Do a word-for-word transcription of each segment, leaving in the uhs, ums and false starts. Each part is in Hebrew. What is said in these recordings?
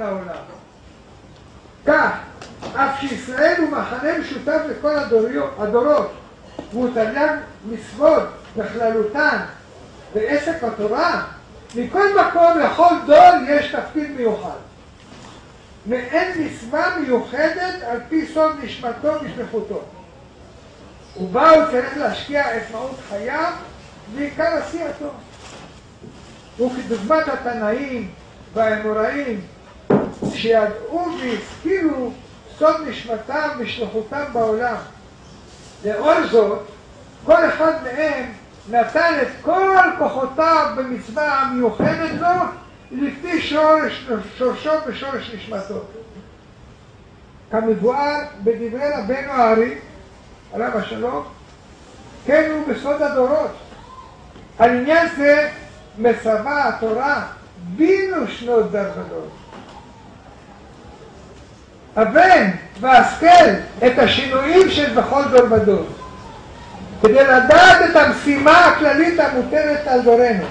העולם. כך, אף שישראל הוא מחנה משותף לכל הדורות, והוא תרי"ג מצוות בכללותן ועסק התורה, מכל מקום לכל דור יש תפקיד מיוחד. ואין מצווה מיוחדת על פי סוד נשמתו ושליחותו. ובה הוא צריך להשקיע את מהות חייו ועיקר עשייתו. וכדוגמת התנאים והאמוראים שידעו והשכילו סוד נשמתם ושליחותם בעולם. לאור זאת, כל אחד מהם נתן את כל כוחותיו במצווה המיוחדת לו לפי שורש, שורשו ושורש נשמתו. כמבואר בדברי רבנו הארי, עליו השלום, כן הוא בסוד הדורות. על עניין זה מצווה התורה בינו שנות דר ודור. הבן והשכל את השינויים של בכל דור ודור, כדי לדעת את המשימה הכללית המוטלת על דורנו.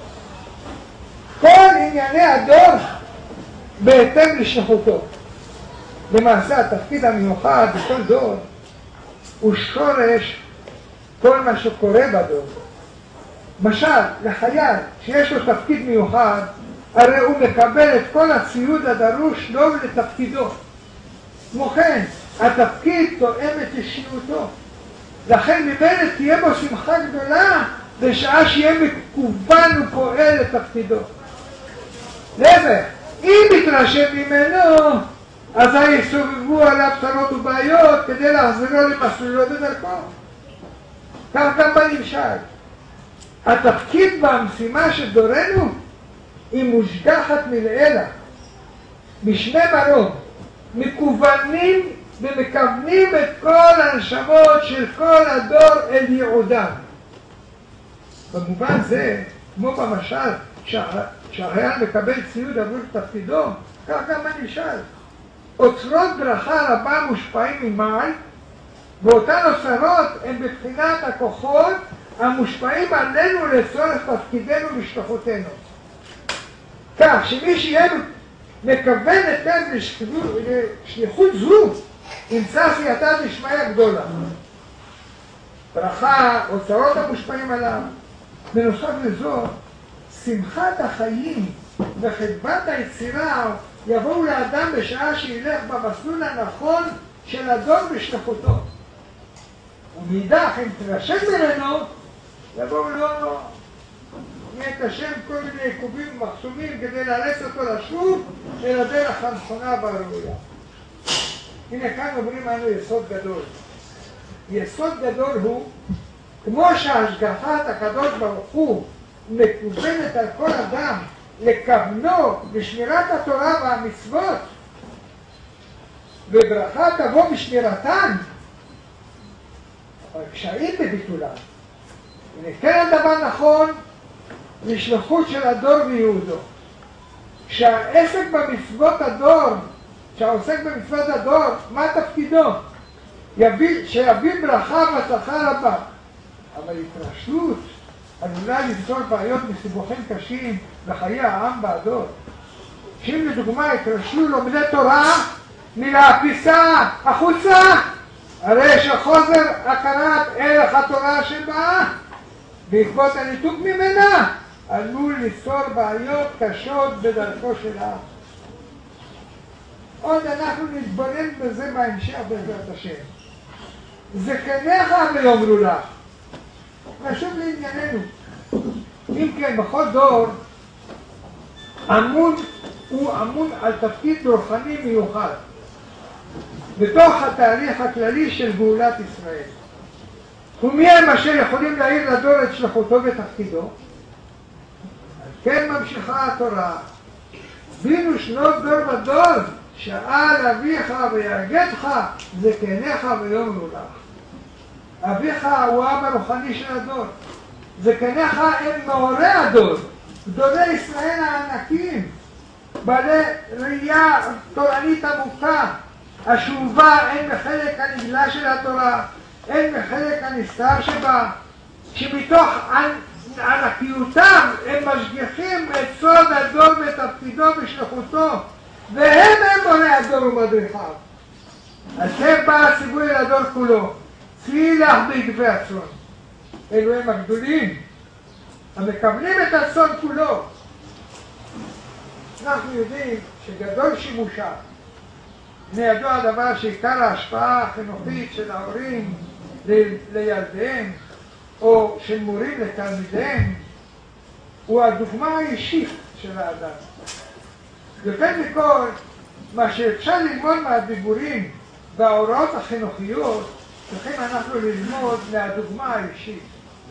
כל ענייני הדור בהתאם לשליחותו. למעשה התפקיד המיוחד בכל דור הוא שורש כל מה שקורה בדור. למשל, לחייל שיש לו תפקיד מיוחד, הרי הוא מקבל את כל הציוד הדרוש לו לתפקידו. כמו כן, התפקיד תואם את אישיותו. לכן ממילא תהיה בו שמחה גדולה בשעה שיהיה מקוון ופועל לתפקידו. להפך, אם יתרשם ממנו, אזי יסובבו עליו צרות ובעיות כדי להחזירו למסלולו בדרכו. כך גם בנמשל. התפקיד והמשימה של דורנו היא מושגחת מלעילה. משני מרום, מקוונים ומכוונים את כל הנשמות של כל הדור אל ייעודם. במובן זה, כמו במשל, שהחייל מקבל ציוד עבור תפקידו, כך גם בנמשל. אוצרות ברכה רבה מושפעים ממעל, ואותן אוצרות הן בבחינת הכוחות המושפעים עלינו לצורך תפקידנו ושליחותנו. כך שמי שיהיה מכוון היטב לשליחות זו, ימצא עשייתה דשמיא גדולה. ברכה, אוצרות המושפעים עליו. בנוסף לזאת, שמחת החיים וחדוות היצירה יבואו לאדם בשעה שילך במסלול הנכון של הדור בשליחותו. ומאידך, אם תרשם ממנו, יבואו לו יתשם כל מיני עיכובים ומחסומים כדי לאלץ אותו לשוב אל הדרך הנכונה והראויה. הנה כאן אומרים לנו יסוד גדול. יסוד גדול הוא, כמו שהשגחת הקדוש ברוך הוא מכוונת על כל אדם לכוונו לשמירת התורה והמצוות, וברכה תבוא בשמירתן, אבל קשיים בביטולן. הנה כן הדבר נכון לשליחות של הדור וייעודו. שהעסק במצוות הדור, שהעוסק במצוות הדור, מה תפקידו? יביא, שיביא ברכה והצלחה רבה. אבל התרשלות עלולה ליצור בעיות וסיבוכים קשים בחיי העם והדור. שאם לדוגמה התרשלו לומדי תורה מלהפיסה החוצה, הרי שחוזר הכרת ערך התורה שבאה בעקבות הניתוק ממנה עלול ליצור בעיות קשות בדרכו של העם. עוד אנחנו נתבונן בזה בהמשך בעזרת השם. זקניך ויאמרו לך. נשוב לענייננו. אם כן, בכל דור אמון הוא אמון על תפקיד רוחני מיוחד בתוך התהליך הכללי של גאולת ישראל. ומי הם אשר יכולים להעיר לדור את שליחותו ותפקידו? אז כן ממשיכה התורה. בינו שנות דור ודור, שאל אביך ויגדך זקניך ויאמרו לך. אביך הוא האב הרוחני של הדור. זקניך הם מאורי הדור, גדולי ישראל הענקים, בעלי ראייה תורנית עמוקה, השאובה הן בחלק הנגלה של התורה, הן בחלק הנסתר שבה, שמתוך ענקיותם הם משגיחים את סוד הדור ותפקידו ושליחותו, והם הם בוני הדור ומדריכיו. אז זה בא הציווי אל הדור כולו, צאי לך בעקבי הצאן. אלו הם הגדולים, המקבלים את הצאן כולו. אנחנו יודעים שגדול שימושה, לידו הדבר שעיקר ההשפעה החינוכית של ההורים לילדיהם, או של מורים לתלמידיהם, הוא הדוגמה האישית של האדם. יותר מכל, מה שאפשר ללמוד מהדיבורים וההוראות החינוכיות, צריכים אנחנו ללמוד מהדוגמה האישית.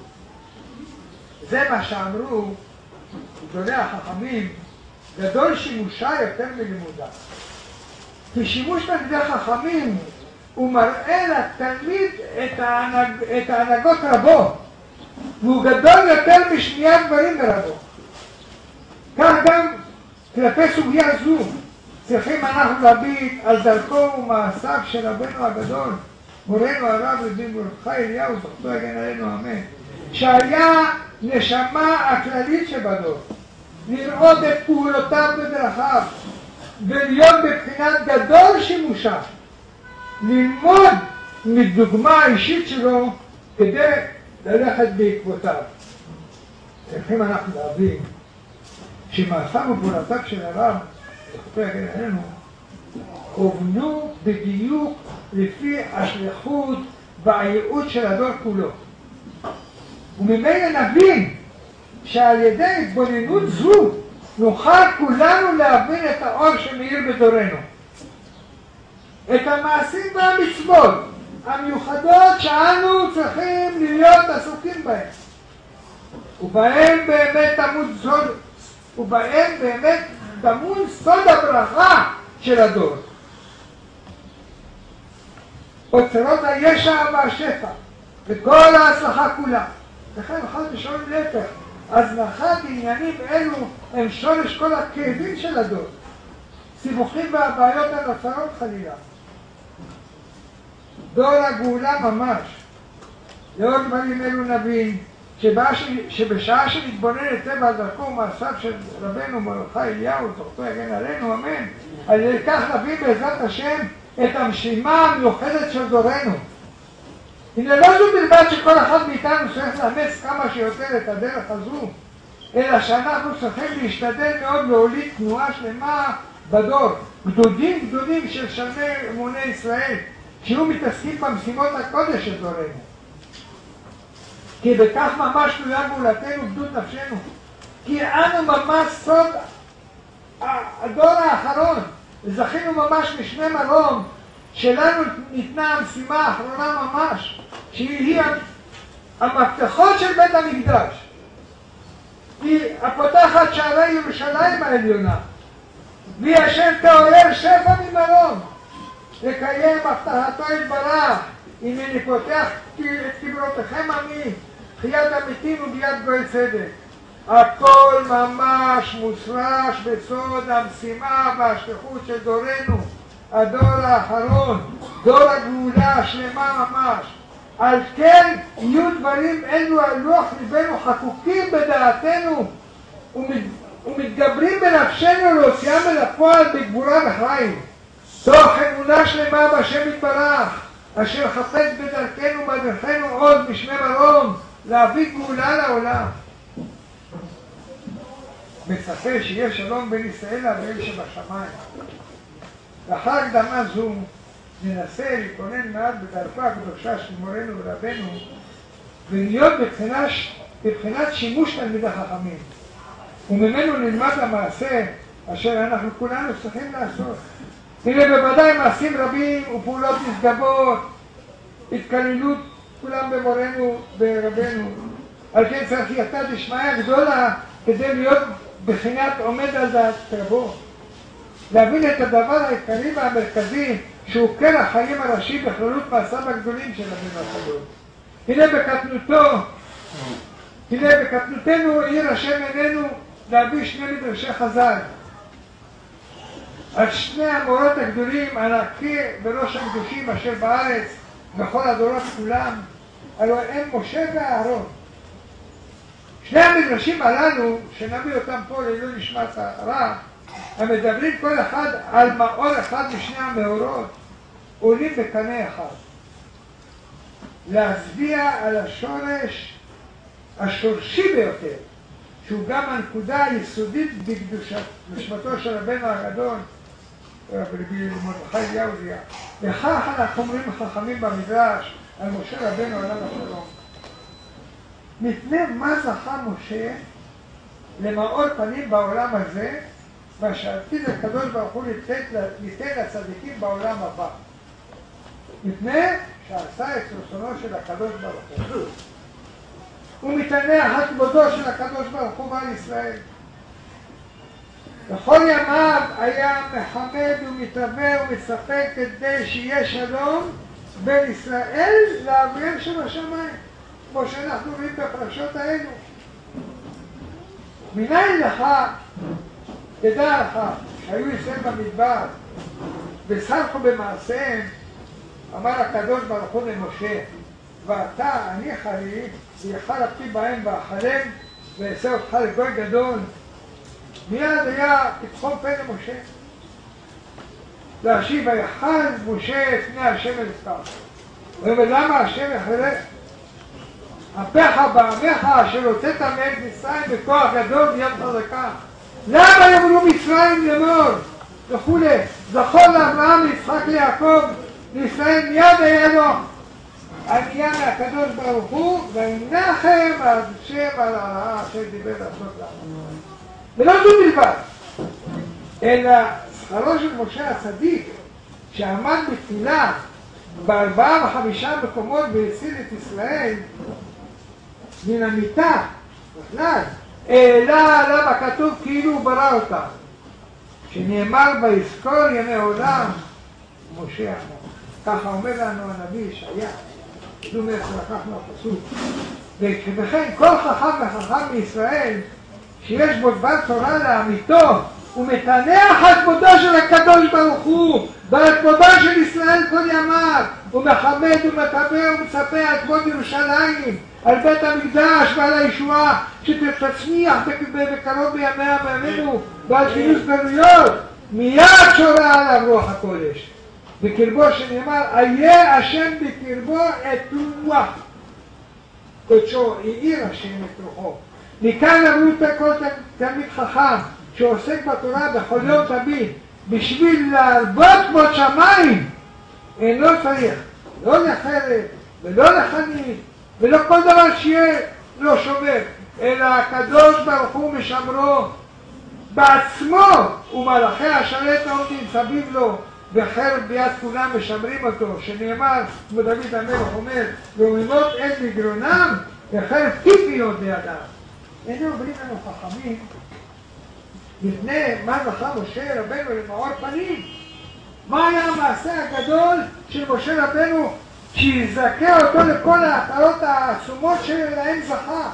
זה מה שאמרו גדולי החכמים, גדול שימושה יותר מלימודה. כי שימוש תלמידי חכמים הוא מראה לתלמיד את, ההנהג, את ההנהגות רבו, והוא גדול יותר משמיעת דברים ברבו. כך גם כלפי סוגיה זו צריכים אנחנו להביט על דרכו ומעשיו של רבנו הגדול, מורנו הרב רבי מרדכי אליהו, זכותו יגן עלינו אמן, שהיה נשמה הכללית שבדור, לראות את פעולותיו בדרכיו ולהיות בבחינת גדול שימושה, ללמוד מדוגמה האישית שלו כדי ללכת בעקבותיו. צריכים אנחנו להבין שמעשיו ופעולותיו של הרב, זכותו יגן עלינו, הובנו בדיוק לפי השליחות והייעוד של הדור כולו. וממילא נבין שעל ידי התבוננות זו נוכל כולנו להבין את האור שמאיר בדורנו. את המעשים והמצוות המיוחדות שאנו צריכים להיות עסוקים בהם. ובהם באמת תמוד סוד, ובהם באמת תמוד סוד הברכה של הדור. אוצרות הישע והשפע וכל ההצלחה כולה. לכן אחד לשאול להפך, הזנחת עניינים אלו הם שורש כל הכאבים של הדור, סיבוכים והבעיות הנוצרות חלילה. דור הגאולה ממש. לאור דברים אלו נבין שבשעה שנתבונן היטב על דרכו ומעשיו של רבנו מרדכי אליהו, זכותו יגן עלינו אמן, על ידי כך נבין בעזרת השם את המשימה המיוחדת של דורנו. הנה לא זו בלבד שכל אחד מאיתנו צריך לאמץ כמה שיותר את הדרך הזו, אלא שאנחנו צריכים להשתדל מאוד להוליד תנועה שלמה בדור, גדודים גדודים של שלמי אמוני ישראל, שיהיו מתעסקים במשימות הקודש של דורנו. כי בכך ממש תלויה גאולתנו גדוד נפשנו, כי אנו ממש סוד הדור האחרון, וזכינו ממש משנה מרום, שלנו ניתנה המשימה האחרונה ממש, שהיא המפתחות של בית המקדש. היא הפותחת שערי ירושלים העליונה, והיא אשר תעורר שפע ממרום, לקיים הבטחתו יתברך, הנני פותח את קברותיכם עמי, תחיית המתים וביאת גואל צדק. הכל ממש מושרש בסוד המשימה והשליחות של דורנו, הדור האחרון, דור הגאולה השלמה ממש. על כן יהיו דברים אלו על לוח ליבנו חקוקים בדעתנו ומת, ומתגברים בנפשנו להוציאם אל הפועל בגבורה וחיים, תוך אמונה שלמה בהשם יתברך, אשר חפץ בדרכנו ובדרכנו עוד משנה מרום להביא גאולה לעולם. מצפה שיהיה שלום בין ישראל לאביהם שבשמיים. לאחר הקדמה זו ננסה להתבונן מעט בדרכו הקדושה של מורנו ורבנו ולהיות בבחינת, בבחינת שימוש תלמידי חכמים, וממנו נלמד המעשה אשר אנחנו כולנו צריכים לעשות. הנה בוודאי מעשים רבים ופעולות נשגבות, התקללות כולם במורנו ורבנו. על כן צריך יתד דשמיא גדולה כדי להיות בחינת עומד על דעת רבו, להבין את הדבר העיקרי והמרכזי שהוא כן החיים הראשי בכללות מעשיו הגדולים של רבנו הקדוש. הנה בקטנותו, הנה בקטנותנו עיר השם עינינו להביא שני מדרשי חז"ל על שני המורות הגדולים, הנקי בראש הקדושים אשר בארץ בכל הדורות כולם, הלוא הם משה ואהרון. שני המדרשים הללו, שנביא אותם פה לעילוי נשמת הרב, המדברים כל אחד על מאור אחד משני המאורות, עולים בקנה אחד. להצביע על השורש השורשי ביותר, שהוא גם הנקודה היסודית בקדושת נשמתו של רבנו הגדול, רבי מרדכי אליהו זיע. וכך אנחנו אומרים חכמים במדרש על משה רבנו עליו השלום. מפני מה זכה משה למאור פנים בעולם הזה, מה שעתיד הקדוש ברוך הוא ליתן לצדיקים בעולם הבא. מפני שעשה את רצונו של הקדוש ברוך הוא. הוא מתענח על כבודו של הקדוש ברוך הוא ועל ישראל. בכל ימיו היה מחמד ומתהווה ומצפה כדי שיהיה שלום בין ישראל לאביהם שבשמיים, כמו שאנחנו רואים בפרשות האלו. מניין לך, תדע לך, שהיו ישראל במדבר וסלחו במעשיהם, אמר הקדוש ברוך הוא למשה, ואתה הניחה לי ויכל אפי בהם ואכלם ואעשה אותך לגוי גדול. מיד היה פתחון פה למשה. להשיב ויחל משה את פני השם אל פניו. ולמה השם יחלק? אפיך בעמך אשר הוצאת מארץ מצרים בכוח גדול ויד חזקה. למה יאמרו מצרים לאמור וכולי? זכור לאברהם ליצחק ליעקב לישראל מיד היה לו עלייה מהקדוש ברוך הוא וינחם על שם על הרעה אשר דיבר לעשות לנו. ולא זו בלבד, אלא שכרו של משה הצדיק שעמד בתפילה בארבעה וחמישה מקומות והציל את ישראל מן המיטה בכלל, אלא למה כתוב כאילו הוא ברא אותה, שנאמר ויזכור ימי עולם משה עמו. ככה אומר לנו הנביא ישעיה, זו מאיפה לקחנו הפסוק. וכן כל חכם וחכם בישראל שיש בו דבר תורה לאמיתו, הוא מתענח על כבודו של הקדוש ברוך הוא ועל כבודו של ישראל כל ימיו, הוא מכבד ומתהווה ומצפה על כבוד ירושלים, על בית המקדש ועל הישועה שתצמיח בקרוב בימיה בימינו ועל כינוס גלויות. מיד שורה עליו רוח הקודש בקרבו, שנאמר איה השם בקרבו את רוח קודשו, העיר השם את רוחו. מכאן אמרו כל תלמיד חכם שעוסק בתורה בכל יום תמיד בשביל להרבות כבוד שמיים אינו צריך לא לחרב ולא לחנית ולא כל דבר שיהיה לא שומר, אלא הקדוש ברוך הוא משמרו בעצמו ומלאכי השרת העומדים סביב לו וחרב ביד כולם משמרים אותו, שנאמר כמו דוד המלך אומר ואומרות אין בגרונם וחרב טיפיות בידם. הנה אומרים לנו חכמים לפני מה זכה משה רבנו למאור פנים. מה היה המעשה הגדול של משה רבנו שיזכה אותו לכל ההתרות העצומות שלהם זכה,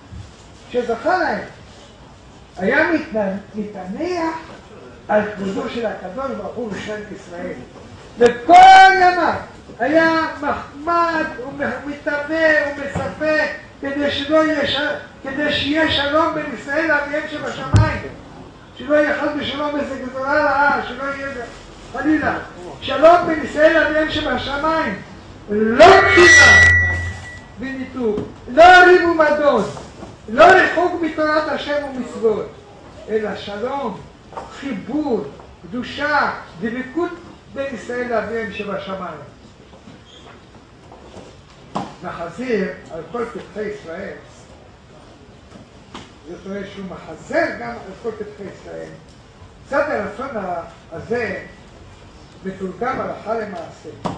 שזכה להם? היה מתענח על כבודו של הקדוש ברוך הוא ושל ישראל. וכל ימיו היה מחמד ומתהווה ומצפה כדי שלא יהיה, כדי שיהיה שלום בין ישראל לאביהם שבשמיים, שלא יהיה חס ושלום איזה גזרה רעה, שלא יהיה חלילה שלום בין ישראל לאביהם שבשמיים, לא תחינה וניתוק, לא ריב ומדון, לא רחוק מתורת השם ומצוות, אלא שלום, חיבור, קדושה, דבקות בין ישראל לאביהם שבשמיים. מחזיר על כל פתחי ישראל, זאת אומרת שהוא מחזר גם על כל פתחי ישראל. צד הרצון הזה מתורגם הלכה למעשה.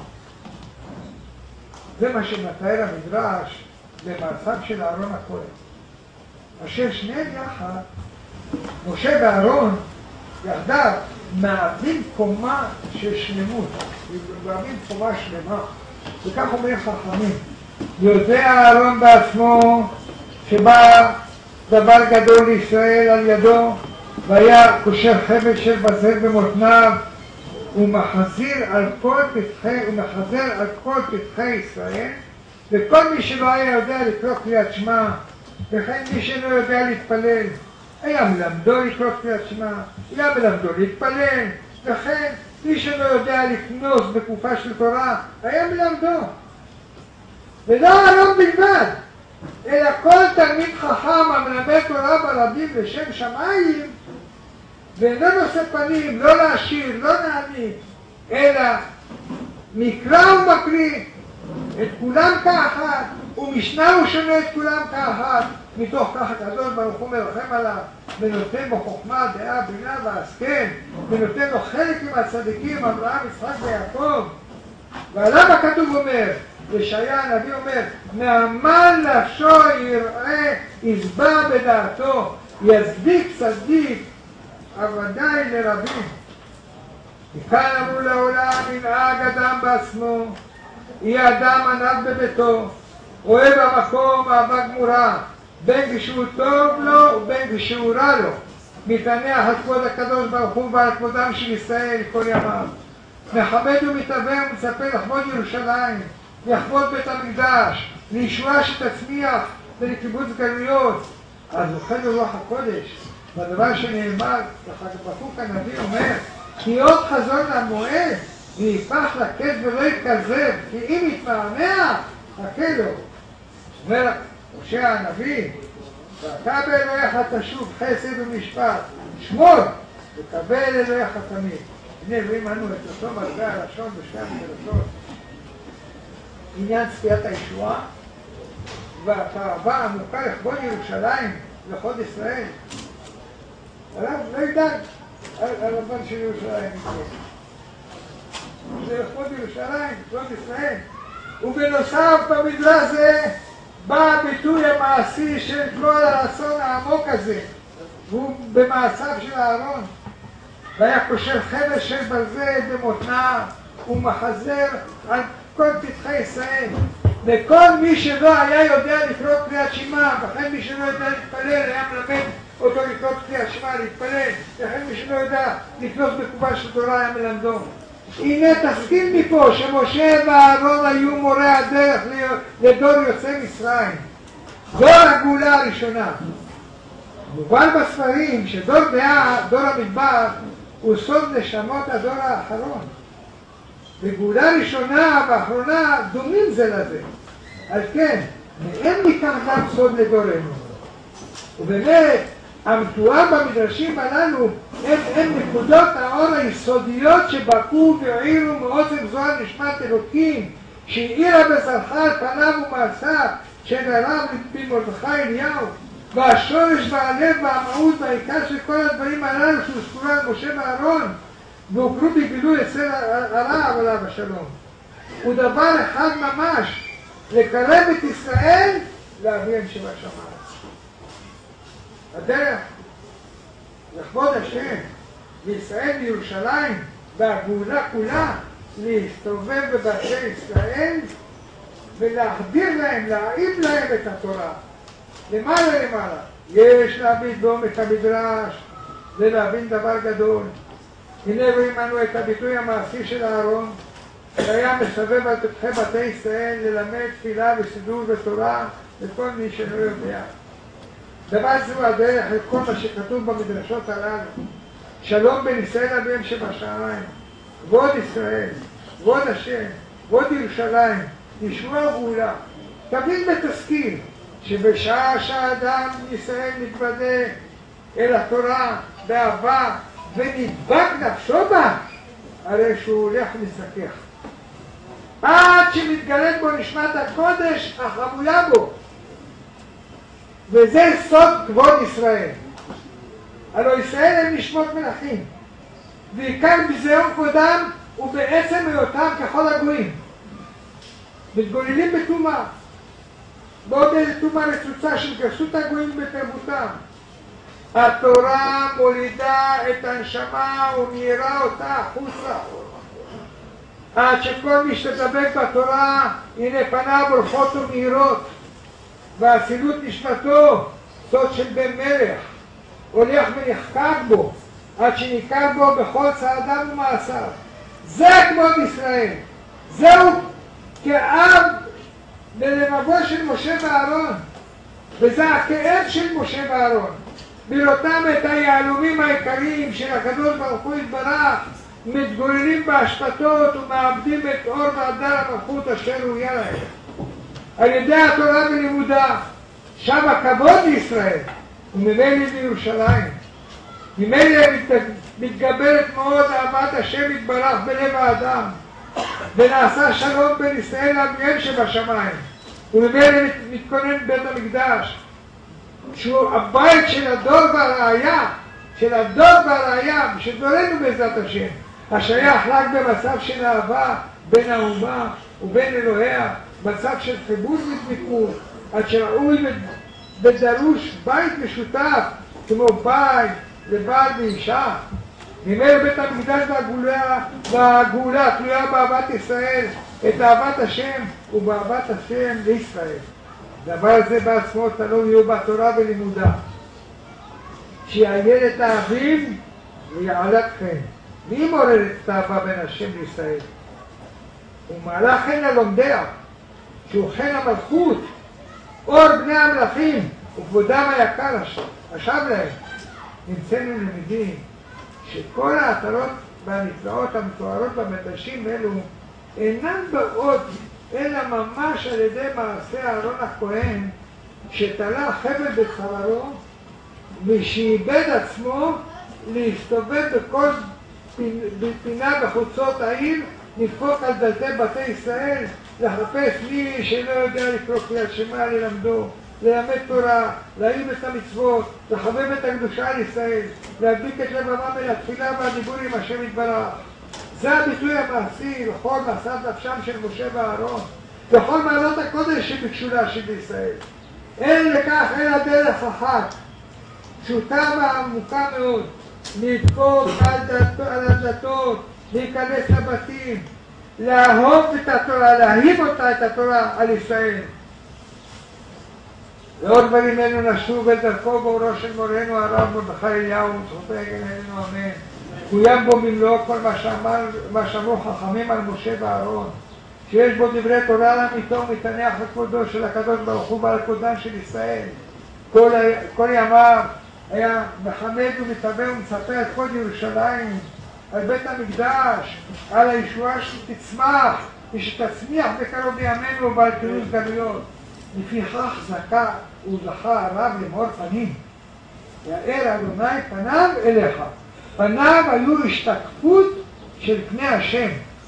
זה מה שמתאר המדרש במעשיו של אהרון הכהן, אשר שניהם יחד, משה ואהרון יחדיו, מהווים קומה של שלמות, מהווים קומה שלמה. וכך אומרים חכמים, יודע אהרון בעצמו שבא דבר גדול לישראל על ידו והיה קושר חבל של בזל במותניו ומחזיר על כל פתחי, ומחזר על כל פתחי ישראל, וכל מי שלא היה יודע לקרוא קריאת שמע וכן מי שלא יודע להתפלל היה מלמדו לקרוא קריאת שמע, היה מלמדו להתפלל, וכן מי שלא יודע לקנוס בקופה של תורה, היה מלמדו. ולא היום בלבד, אלא כל תלמיד חכם המלמד תורה ברבים לשם שמיים, ואינו נושא פנים, לא להשאיר, לא להעניק, אלא מקרא ומקריא את כולם כאחת, ומשנה ושונה את כולם כאחת, מתוך כך הקדוש ברוך הוא מרחם עליו, ונותן לו חוכמה, דעה, בינה והשכל, ונותן לו חלק עם הצדיקים, אברהם, יצחק ויעקב. ועליו הכתוב אומר, ישעיה הנביא אומר, מעמל נפשו יראה, ישבע בדעתו, יצדיק צדיק, עבדי לרבים. מכאן אמרו לעולם, ינהג אדם בעצמו, יהיה אדם ענב בביתו, רואה במקום אהבה גמורה, בין כשהוא טוב לו ובין כשהוא רע לו, מתענח על כבוד הקדוש ברוך הוא ועל כבודם של ישראל כל ימיו. מכבד ומתאווה ומצפה לכבוד ירושלים, לכבוד בית המקדש, לישועה שתצמיח ולקיבוץ גלויות. אז זוכה לרוח הקודש, בדבר שנאמר, בחוק הנביא אומר, כי עוד חזון למועד, ויפח לקט ולא יתכזב, כי אם יתמהמה, חכה לו. אומר משה הנביא, ואתה באלוהיך תשוב חסד ומשפט, שמור, וקבל אלוהיך תמיד. הנה רואים לנו את אותו מטבע הלשון בשתי המדרשות. עניין צפיית הישועה, והתאווה העמוקה לכבוד ירושלים, לכבוד ישראל. עליו לא ידאג, על הבן של ירושלים. זה לכבוד ירושלים, לכבוד ישראל. ובנוסף במדרש זה בא הביטוי המעשי של כל הרצון העמוק הזה, והוא במעשיו של אהרון. והיה קושר חבל של ברזל במותניו ומחזר על כל פתחי ישראל. וכל מי שלא היה יודע לקרוא קריאת שמע, וכן מי שלא יודע להתפלל, היה מלמד אותו לקרוא קריאת שמע, להתפלל, וכן מי שלא יודע לקנות בקופה של תורה, היה מלמדו. הנה תסכים מפה שמשה ואהרון היו מורי הדרך לדור יוצאי מצרים, דור הגאולה הראשונה. מובן בספרים שדור דעה, דור המדבר, הוא סוד נשמות הדור האחרון. וגאולה ראשונה ואחרונה דומים זה לזה. על כן, מהם מכך גם סוד לדורנו. ובאמת, המתואר במדרשים הללו הם, הם נקודות האור היסודיות שבקעו והעירו מעוצם זוהר נשמת אלוקים, שהאירה בזרחה על פניו ומעשיו של הרב בן מרדכי אליהו, והשורש והלב והמהות והעיקר של כל הדברים הללו שהוזכרו על משה ואהרון והוכרו בגילוי אצל הרב עליו השלום. הוא דבר אחד ממש, לקרב את ישראל לאביהם שבשמיים. הדרך לכבוד השם וישראל בירושלים והגאולה כולה להסתובב בבתי ישראל ולהחדיר להם, להעיד להם את התורה למעלה למעלה. יש להבין דום את המדרש ולהבין דבר גדול. הנה רואים לנו את הביטוי המעשי של אהרון שהיה מסובב על פתחי בתי ישראל ללמד תפילה וסידור ותורה לכל מי שלא יודע. דבר זו הדרך לכל מה שכתוב במדרשות הללו. שלום בין ישראל לאביהם שבשמיים, כבוד ישראל, כבוד השם, כבוד ירושלים, ישועה וגאולה. תבין ותשכיל שבשעה שהאדם ישראל מתוודה אל התורה באהבה ונדבק נפשו בה, הרי שהוא הולך לזכך. עד שמתגלית בו נשמת הקודש החבויה בו. וזה סוד כבוד ישראל. הלוא ישראל הם נשמות מלכים, ועיקר בזיון כבודם ובעצם היותם ככל הגויים. מתגוללים בטומאה, בעוד איזה טומאה רצוצה של גסות הגויים בתרבותם. התורה מולידה את הנשמה ומאירה אותה החוצה. עד שכל מי שתדבק בתורה, הנה פניו הולכות ומאירות, והאצילות נשמתו, סוד של בן מלך, הולך ונחקק בו, עד שניכר בו בכל צעדיו ומעשיו. זה כבוד ישראל. זהו כאב ללבבו של משה ואהרון, וזה הכאב של משה ואהרון. בראותם את היהלומים העיקריים של הקדוש ברוך הוא יתברך, מתגוללים בהשפתות ומאבדים את אור והדר המלכות אשר ראויה להם. על ידי התורה ולימודה, שם הכבוד לישראל, וממילא בירושלים. ממילא מתגברת מאוד אהבת השם יתברך בלב האדם, ונעשה שלום בין ישראל לאביהם שבשמיים, וממילא מתכונן בית המקדש, שהוא הבית של הדור והראיה, של הדור והראיה, שדורנו בעזרת השם, השייך רק במצב של אהבה בין האומה ובין אלוהיה, מצב של חיבור ודבקות, עד שראוי ודרוש בית משותף, כמו בית לבעל ואישה. ממילא בית המקדש והגאולה, והגאולה תלויה באהבת ישראל, את אהבת השם ובאהבת השם לישראל. דבר זה בעצמו תלוי הוא בתורה ולימודה. שיעיין את האבים ויעלת חן. מי מורר את האהבה בין השם לישראל? ומעלה חן ללומדיה, שהוא חן המלכות, אור בני המלכים, וכבודם היקר השב להם. נמצאנו למדים שכל העטרות והנפלאות המתוארות במדרשים אלו אינן באות אלא ממש על ידי מעשה אהרון הכהן, שתלה חבל בצווארו ושאיבד עצמו להסתובב בכל פינה בחוצות העיר, לדפוק על דלתי בתי ישראל, לחפש מי שלא יודע לקרוא קריאת שמע ללמדו, ללמד תורה, להעיר את המצוות, לחבב את הקדושה על ישראל, להדביק את לבבם אל התפילה והדיבור עם השם יתברך. זה הביטוי המעשי לכל מעשת נפשם של משה ואהרון, לכל מעלות הקודש שביקשו להשיב לישראל. אין לכך אלא דרך אחת, פשוטה ועמוקה מאוד, לדפוק על הדלתות, להיכנס לבתים, לאהוב את התורה, להאהיב אותה, את התורה על ישראל. ועוד דברים אלו נשוב אל דרכו ואורו של מורנו הרב מרדכי אליהו, זכותו יגן עלינו אמן. קוים בו במלואו כל מה שאמר, מה שאמרו חכמים על משה ואהרון, שיש בו דברי תורה לאמיתו ומתענח לכבודו של הקדוש ברוך הוא ועל כבודן של ישראל. כל, כל ימיו היה מחמד ומתאבא ומצפה על כבוד ירושלים, על בית המקדש, על הישועה שתצמח ושתצמיח בקרוב בימינו ועל פירוש גלויות. לפיכך זכה וזכה הרב למאור פנים, יאר אדוני פניו אליך. פניו היו השתקפות של פני השם.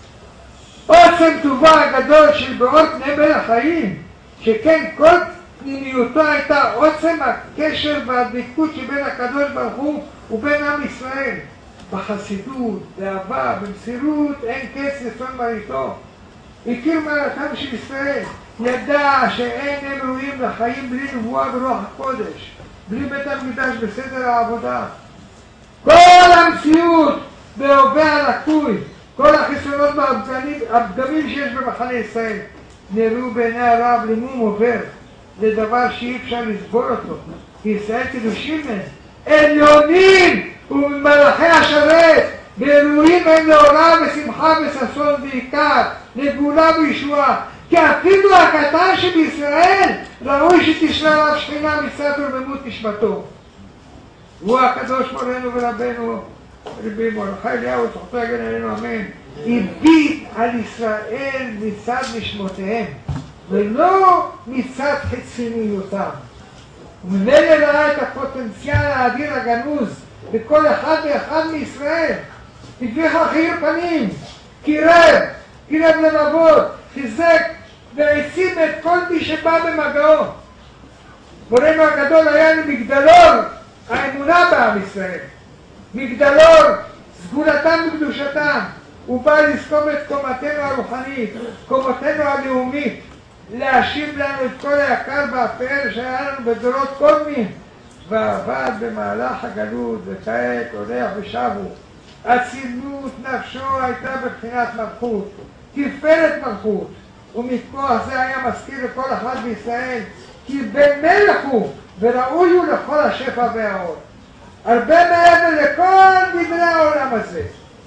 עוצם טובה הגדול של באור פני מלך חיים, שכן כל פנימיותו הייתה עוצם הקשר והדבקות שבין הקדוש ברוך הוא ובין עם ישראל. בחסידות, באהבה, במסירות, אין קץ לצאן מרעיתו. הכיר מלאכם של ישראל, ידע שאין הם ראויים לחיים בלי נבואה ברוח הקודש, בלי בית המקדש בסדר העבודה. כל המציאות בהווה הלקוי, כל החסרונות והפגמים שיש במחנה ישראל, נראו בעיני הרב למום עובר, לדבר שאי אפשר לסבול אותו, כי ישראל קדושים הם, עליונים וממלאכי השרת, וראויים הם לאורה ושמחה וששון ועיקר, לגאולה וישועה. כי אפילו הקטן שבישראל ראוי שתשרה עליו שכינה מצד ורוממות נשמתו. הוא הקדוש מורנו ורבנו רבי מרדכי אליהו, זכותו יגן עלינו אמן, הביט על ישראל מצד נשמותיהם ולא מצד חיצוניותם. וממילא ראה את הפוטנציאל האדיר הגנוז בכל אחד ואחד מישראל. לפיכך האיר פנים, קירב, קירב לבבות, חיזק והעצים את כל מי שבא במגעו. מורנו הגדול היה למגדלור האמונה בעם ישראל, מגדלור סגולתם וקדושתם. הוא בא לזכום את קומתנו הרוחנית, קומתנו הלאומית, להשיב לנו את כל היקר והפאר שהיה לנו בדורות קודמים, ועבד במהלך הגלות, וכעת הולך ושבו. אצילות נפשו הייתה בבחינת מלכות, תפארת מלכות, ומכוח זה היה מזכיר לכל אחד בישראל, כי בן מלך הוא, וראוי הוא לכל השפע והאור. הרבה מעבר לכל דברי העולם הזה.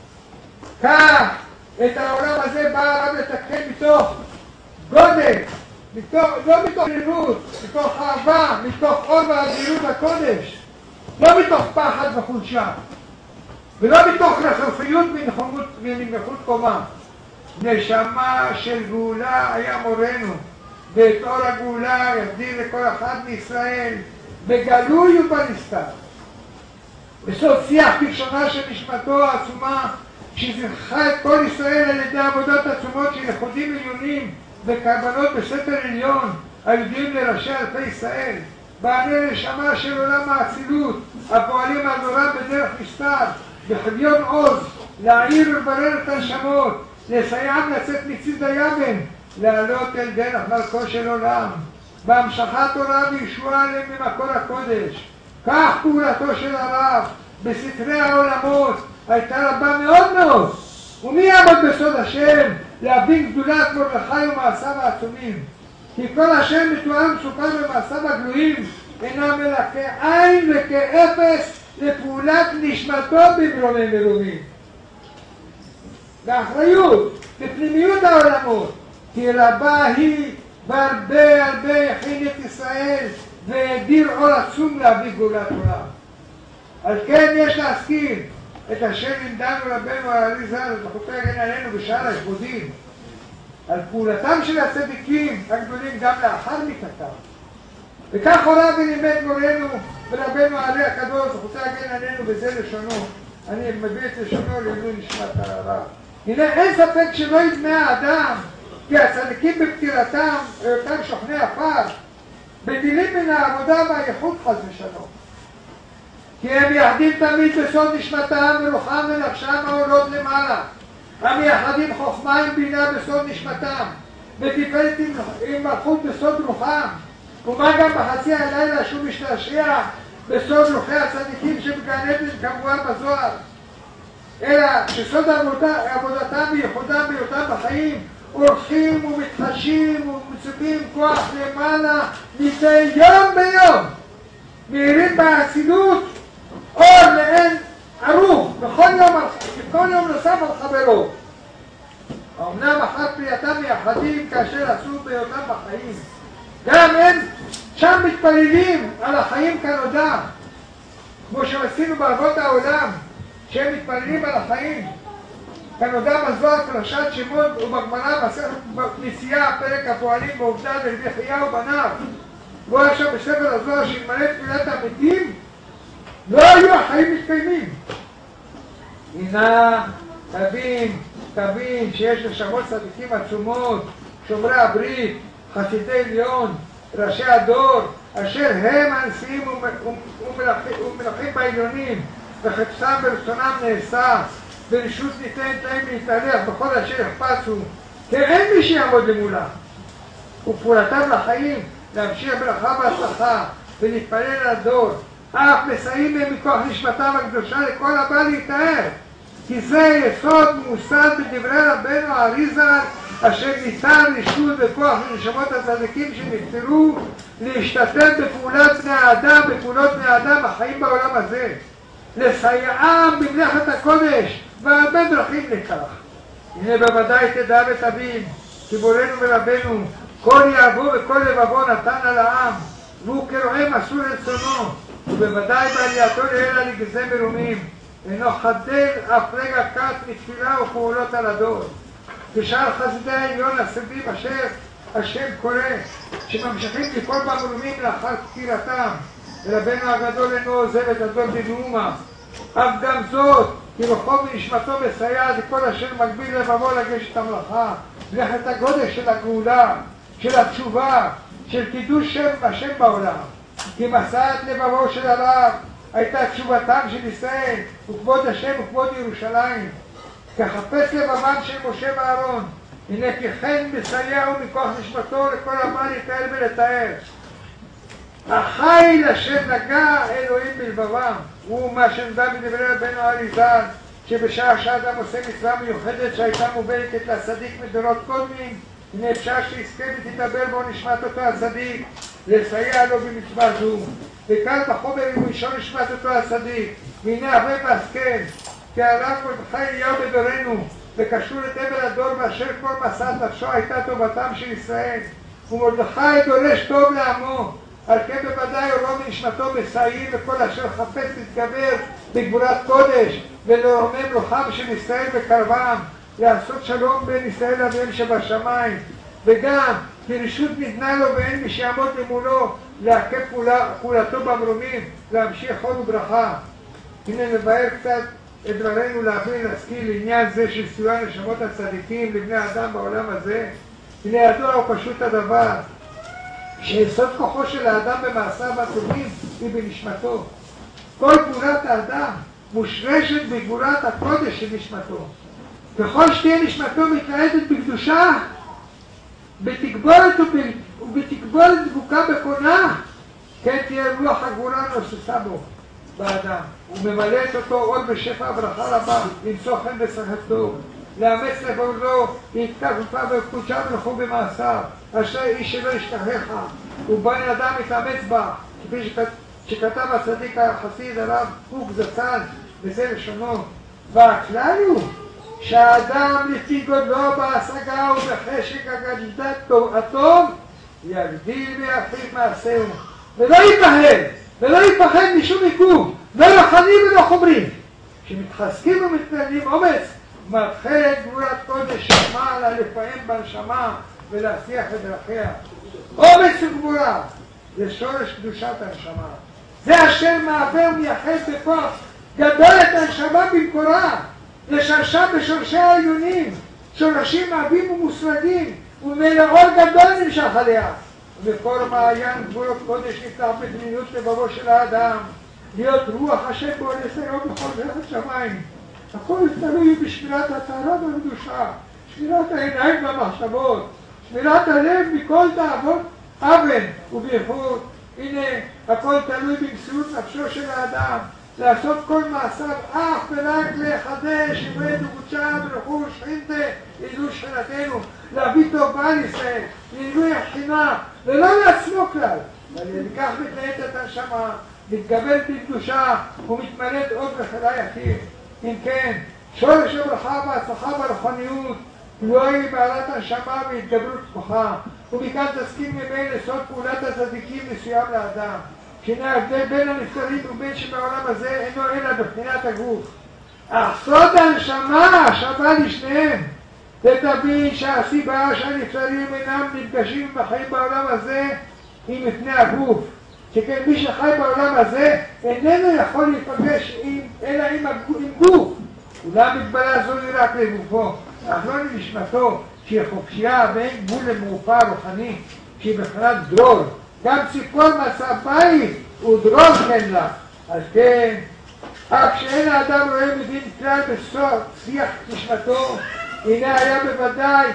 כך, את העולם הזה בא הרב לתקן מתוך גודל, מתוך, לא מתוך לימוד, מתוך אהבה, מתוך אור ואדירות הקודש. לא מתוך פחד וחולשה, ולא מתוך רחפיות מנחות קומה. נשמה של גאולה היה מורנו, ואת אור הגאולה יבדיל לכל אחד מישראל, בגלוי ובנסתר. בסוף שיח פרשונה של נשמתו העצומה, שזרחה את כל ישראל על ידי עבודות עצומות של ייחודים עליונים וקרבנות בסתר עליון, הידועים לראשי אלפי ישראל, בעלי נשמה של עולם האצילות, הפועלים על נורם בדרך מסתר, בחביון עוז, להעיר ולברר את הנשמות, לסייעם לצאת מציד היבן, לעלות אל דרך מלכו של עולם, בהמשכת תורה וישועה עליהם ממקור הקודש. כך פעולתו של הרב בספרי העולמות הייתה רבה מאוד מאוד. ומי יעמוד בסוד השם להבין גדולת מרדכי ומעשיו העצומים? כי כל השם מתואר מסופר במעשיו הגלויים אינם אלא כעין וכאפס לפעולת נשמתו במרומי מרומים. באחריות, בפנימיות העולמות, כי רבה היא והרבה הרבה יכין את ישראל והדיר אור עצום להביא גאולת עולם. על כן יש להזכיר את אשר לימדנו רבנו הרב ז"ל זכותו יגן עלינו בשאר הייחודים, על פעולתם של הצדיקים הגדולים גם לאחר מיתתם. וכך הורה ולימד מורנו ורבנו העלי הקדוש זכותו יגן עלינו בזה לשונו. אני מביא את לשונו לעילוי נשמת הרב. הנה אין ספק שלא ידמה האדם כי הצדיקים בפטירתם היותם שוכני עפר בדילים מן העבודה והייחוד חס ושלום, כי הם יחדים תמיד בסוד נשמתם ורוחם ונפשם העולות למעלה, המייחדים חוכמה עם בינה בסוד נשמתם ותפארת עם מלכות בסוד רוחם, ומה גם בחצי הלילה שהוא משתעשע בסוד רוחי הצדיקים שבגן עדן כמובן בזוהר, אלא שסוד עבודתם וייחודם בהיותם בחיים הולכים ומתחשים ומצופים כוח למעלה מדי יום ביום, מאירים באצילות אור לאין ערוך בכל יום, בכל יום נוסף על חברו. אמנם אחר פרייתם מייחדים כאשר עשו בהיותם בחיים, גם הם שם מתפללים על החיים כנודע, כמו שעשינו באבות העולם שהם מתפללים על החיים כנודע בזוהר פרשת שמות ובגמרא מסכת נשיאה פרק הפועלים בעובדה לרבי חייא ובניו, בו עכשיו בספר הזוהר שאלמלא תפילת המתים לא היו החיים מתקיימים. הנה תבין, תבין שיש נשמות צדיקים עצומות, שומרי הברית, חסידי עליון, ראשי הדור, אשר הם הנשיאים ומלכים בעליונים, וחפצם ברצונם נעשה, ברשות ניתנת להם להתהלך בכל אשר יחפצו, כי אין מי שיעמוד למולה. ופעולתם לחיים להמשיך ברכה והצלחה ולהתפלל על הדור, אף מסייעים להם מכוח נשמתם הקדושה לכל הבא להתאר, כי זה יסוד מוסד בדברי רבנו האריז"ל, אשר ניתן לשתות בכוח לנשמות הצדיקים שנפטרו להשתתף בפעולת בני האדם, בפעולות בני האדם החיים בעולם הזה, לסייעם במלאכת הקודש והרבה דרכים לכך. הנה בוודאי תדע ותבין כי בורנו ורבנו כל יאבו וכל לבבו נתן על העם, והוא כרועה מסור רצונו, ובוודאי בעלייתו לאל על יגזי מרומים אינו חדל אף רגע קט מתפילה ופעולות על הדור. כשאר חסידי העליון השרדים אשר השם קורא שממשיכים לפעול במרומים לאחר פטירתם, ורבנו הגדול אינו עוזב את הדור בנאומה, אף גם זאת כי רוחו ונשמתו מסייע לכל אשר מגביל לבבו לגשת המלאכה, מלאכת הגודש של הגאולה, של התשובה, של קידוש שם השם בעולם. כי מסעת לבבו של הרב הייתה תשובתם של ישראל וכבוד השם וכבוד ירושלים, כחפש לבבם של משה ואהרון. הנה כי כן מסייעו מכוח נשמתו לכל הבא להתאר ולתאר. החיל אשר נגע אלוהים בלבבם הוא מה שנדע בדברי רבנו האריז"ל, שבשעה שאדם עושה מצווה מיוחדת שהייתה מובהקת לצדיק מדורות קודמים, הנה אפשר שיזכה ותתאבר בו נשמת אותו הצדיק לסייע לו במצווה זו. וכאן בחומר אם ראשון נשמת אותו הצדיק, והנה הרבה והסכם כי הרב מרדכי אליהו בדורנו וקשור את אבל הדור באשר כל מסעת נפשו הייתה טובתם של ישראל, ומרדכי דורש טוב לעמו על כן בוודאי רוב נשמתו מסייעים וכל אשר חפץ להתגבר בגבורת קודש ולרומם רוחם של ישראל בקרבם, לעשות שלום בין ישראל לאביהם שבשמיים, וגם כי רשות ניתנה לו ואין מי שיעמוד למולו לעכב פעולה, פעולתו במרומים, להמשיך חול וברכה. הנה נבהר קצת את דברינו להבין להשכיל לעניין זה של סיוע נשמות הצדיקים לבני האדם בעולם הזה. הנה ידוע ופשוט הדבר שיסוד כוחו של האדם במעשיו הטובים היא בנשמתו. כל גבורת האדם מושרשת בגבורת הקודש של נשמתו. ככל שתהיה נשמתו מתנהלת בקדושה, בתגבורת ובתגבורת דבוקה בקונה, כן תהיה רוח הגבורה נוססה בו באדם, וממלאת אותו עוד בשפע ברכה רבה, למצוא חן ושכל טוב, לאמץ לבורלו, להתקף ופה וקודשה ולכו במעשיו, אשר איש שלא ישכחך, ובן אדם מתאמץ בה, כפי שכתב הצדיק החסיד הרב קוק זצ"ל, וזה לשונו. והכלל הוא שהאדם לפי גודלו בהשגה ובחשק הגדת הטוב יגדיל וירחיב מעשהו, ולא ייבהל ולא ייפחד משום עיכוב, לא רוחני ולא חומרי. כשמתחזקים ומתנהלים אומץ, מתחילת גבורת קודש שמעלה לפעם בנשמה ולהשיח את דרכיה. אומץ וגבורה זה שורש קדושת הנשמה, זה אשר מעבר ומייחד בכוח גדול את הנשמה במקורה, לשרשה בשורשי העליונים, שורשים עבים ומוסרגים, ומלאור גדול נמשך עליה. ומקור מעיין גבולות קודש נפתח בפנימיות לבבו של האדם, להיות רוח השם בו לסייעו בכל זכת שמיים. הכל תלוי בשמירת הטהרה והקדושה, שמירת העיניים והמחשבות, שמירת הלב מכל תאוות אבן ובייחוד. הנה, הכל תלוי במסירות נפשו של האדם, לעשות כל מעשיו אך ורק לחדש עברי דקודשה ורכוש שכינתה לעילוי שכינתנו, להביא טובה לישראל, לעילוי השכינה, ולא לעצמו כלל. ולכך מתנהלת את הנשמה, מתגבלת בקדושה ומתמלאת עוד וחלה יחיד. אם כן, שורש הברכה וההצלחה ברוחניות לא היא בעלת הנשמה והתגברות כוחה, ומכאן תסכים ממילא סוד פעולת הצדיקים מסוים לאדם. שהנה ההבדל בין הנפטרים ובין שבעולם הזה אינו אלא בבחינת הגוף. אך סוד הנשמה שווה לשניהם. ותבין שהסיבה שהנפטרים אינם נפגשים בחיים בעולם הזה היא מפני הגוף. שכן מי שחי בעולם הזה איננו יכול להיפגש עם, אלא עם, הגוף, עם גוף. אולם מגבלה זו היא רק לגופו, אך לא לנשמתו שהיא חופשייה ואין גבול למעופה רוחני שהיא בבחינת דרור. גם ציפור מצא בית ודרור כן לה. אז כן, אך שאין האדם רואה מבין כלל בסוף שיח נשמתו, הנה היה בוודאי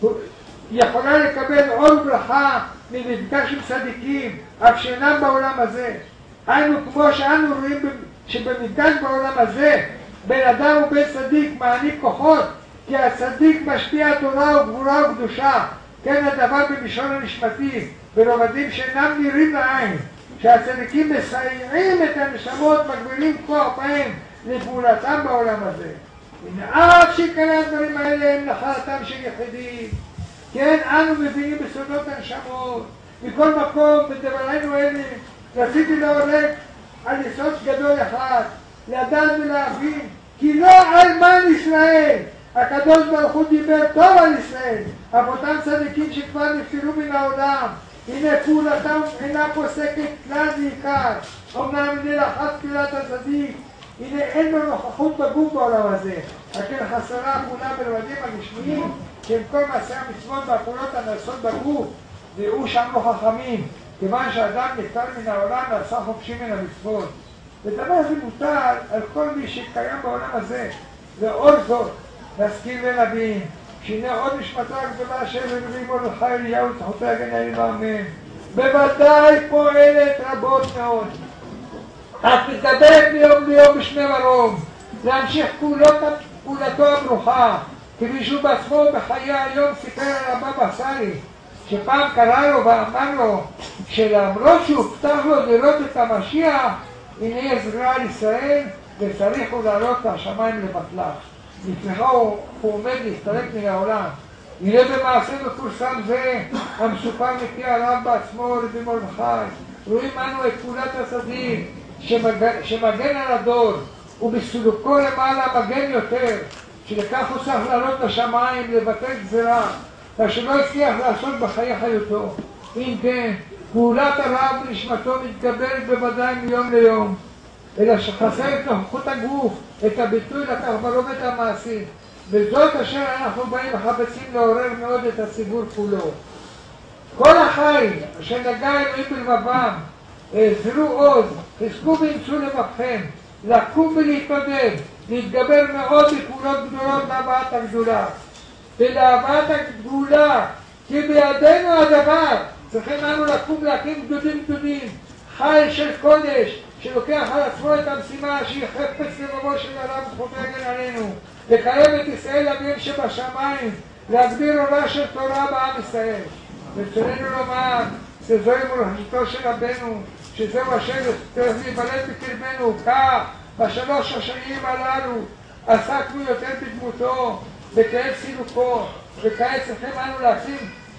יכולה לקבל עול וברכה ממפגש עם צדיקים, אך שאינם בעולם הזה. היינו כמו שאנו רואים שבמפגש בעולם הזה בין אדם ובין צדיק מעניק כוחות, כי הצדיק משפיע תורה וגבורה וקדושה, כן הדבר במישור הנשמתי, ברובדים שאינם נראים לעין, שהצדיקים מסייעים את הנשמות, מגבילים כוח בהם לפעולתם בעולם הזה. הנה אף שכאלה הדברים האלה הם נחלתם של יחידים, כן אנו מבינים בסודות הנשמות. מכל מקום בדברינו אלה רציתי להורק על יסוד גדול אחד, לדעת ולהבין כי לא אלמן ישראל, הקדוש ברוך הוא דיבר טוב על ישראל, אף אותם צדיקים שכבר נפטרו מן העולם, הנה פעולתם אינה פוסקת כלל ועיקר. אומנם נלחץ תפילת הצדיק, הנה אין לו נוכחות בגוף בעולם הזה, לכן חסרה הפעולה ברבדים הגשמיים, שהם כל מעשי המצוות והפעולות הנעשות בגוף, והוא שם לו חכמים, כיוון שאדם נפטר מן העולם נעשה חופשי מן המצוות. ודבר זה מוטל על כל מי שקיים בעולם הזה. לאור זאת, נשכיל ונבין, שהנה עוד נשמתה הגדולה אשר אלוהים מרדכי אליהו ותחותי הגן עלינו אמן. בוודאי פועלת רבות מאוד, אך מתגברת מיום ליום בשמי מרום, להמשיך פעולתו הברוכה, כפי שהוא בעצמו בחיי היום סיפר על רבא בשרי, שפעם קרא לו ואמר לו שלמרות שהובטח לו לראות את המשיח, הנה יזרע על ישראל וצריך הוא לעלות השמיים לבטלה. לפניך הוא, הוא עומד להסתלק מן העולם. הנה במעשה מפורסם זה, המסופר מפי הרב בעצמו רבי מרדכי, רואים אנו את פעולת השדים שמגן, שמגן על הדור, ובסילוקו למעלה מגן יותר, שלכך הוא צריך לעלות לשמיים, לבטל גזירה, כאשר לא הצליח לעשות בחיי חיותו. אם כן, פעולת הרע בנשמתו מתגברת בוודאי מיום ליום, אלא שחסר את נוכחות הגוף, את הביטוי לכך ברובד המעשי. וזאת אשר אנחנו באים וחפצים לעורר מאוד את הציבור כולו. כל החיים אשר נגע אלוהים בלבבם, העזרו עוז, חזקו ואמצו לבבכם, לקום ולהתמודד, להתגבר מאוד בפעולות גדולות להבאת הגדולה. ולהבאת הגדולה, כי בידינו הדבר, צריכים לנו לקום להקים גדודים גדודים, חיל של קודש, שלוקח על עצמו את המשימה שהיא חפץ לבבו של הרב זכות רגל עלינו, לקיים את ישראל אביהם שבשמיים, להגביר אורה של תורה בעם ישראל. ברצוננו לומר שזוהי מורשתו של רבנו, שזהו אשר צריך להיוולד בקרבנו. כך בשלוש השנים הללו עסקנו יותר בדמותו, וכעת סילוקו, וכעת צריכים אנו להקים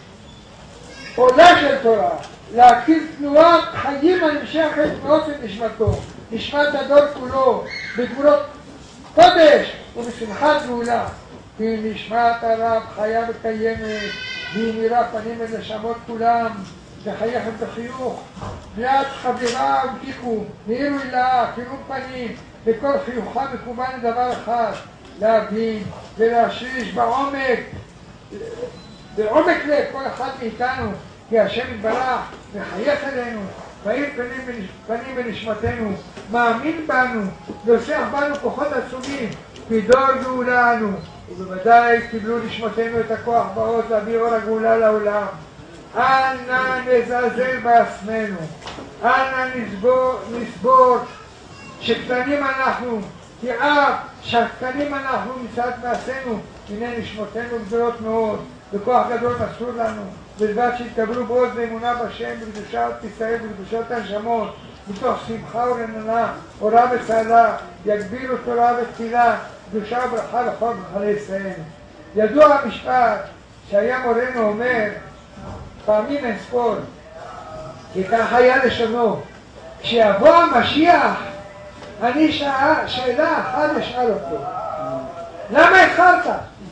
עולה של תורה, להקים תנועת חיים הנמשכת מאופן נשמתו, נשמת הדור כולו, בגבולות קודש ובשמחת גאולה. כי נשמת הרב חיה וקיימת, והיא נראה פנים ונשמות כולם, וחייכת בחיוך, מיד חברה ומתיקו, נהירו הילה, קירוב פנים, וכל חיוכה מקובל לדבר אחד, להבין ולהשריש בעומק, בעומק לב כל אחד מאיתנו, כי השם יתברך מחייך אלינו, מאיר פנים, פנים ונשמתנו, מאמין בנו, ועושה בנו כוחות עצומים, כדור גאולה אנו, ובוודאי קיבלו נשמתנו את הכוח בעוז להביא אור הגאולה לעולם. אל נא נזלזל בעצמנו, אל נא נסבור, נסבור שקטנים אנחנו, כי אף שקטנים אנחנו מצד מעשינו, הנה נשמותינו גדולות מאוד, וכוח גדול מסור לנו, בלבד שהתקבלו בעוז ואמונה בשם, בקדושת ישראל ובקדושת הנשמות, מתוך שמחה ורננה, אורה וצהלה, יגבירו תורה ותפילה, קדושה וברכה לכל מחנה ישראל. ידוע המשפט שהיה מורנו אומר, פעמים אין ספור, כי כך היה לשונו, כשיבוא המשיח, אני שעה, שאלה אחת אשאל אותו, למה התחלת?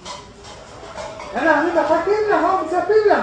אנחנו מחכים לך ומצפים לך.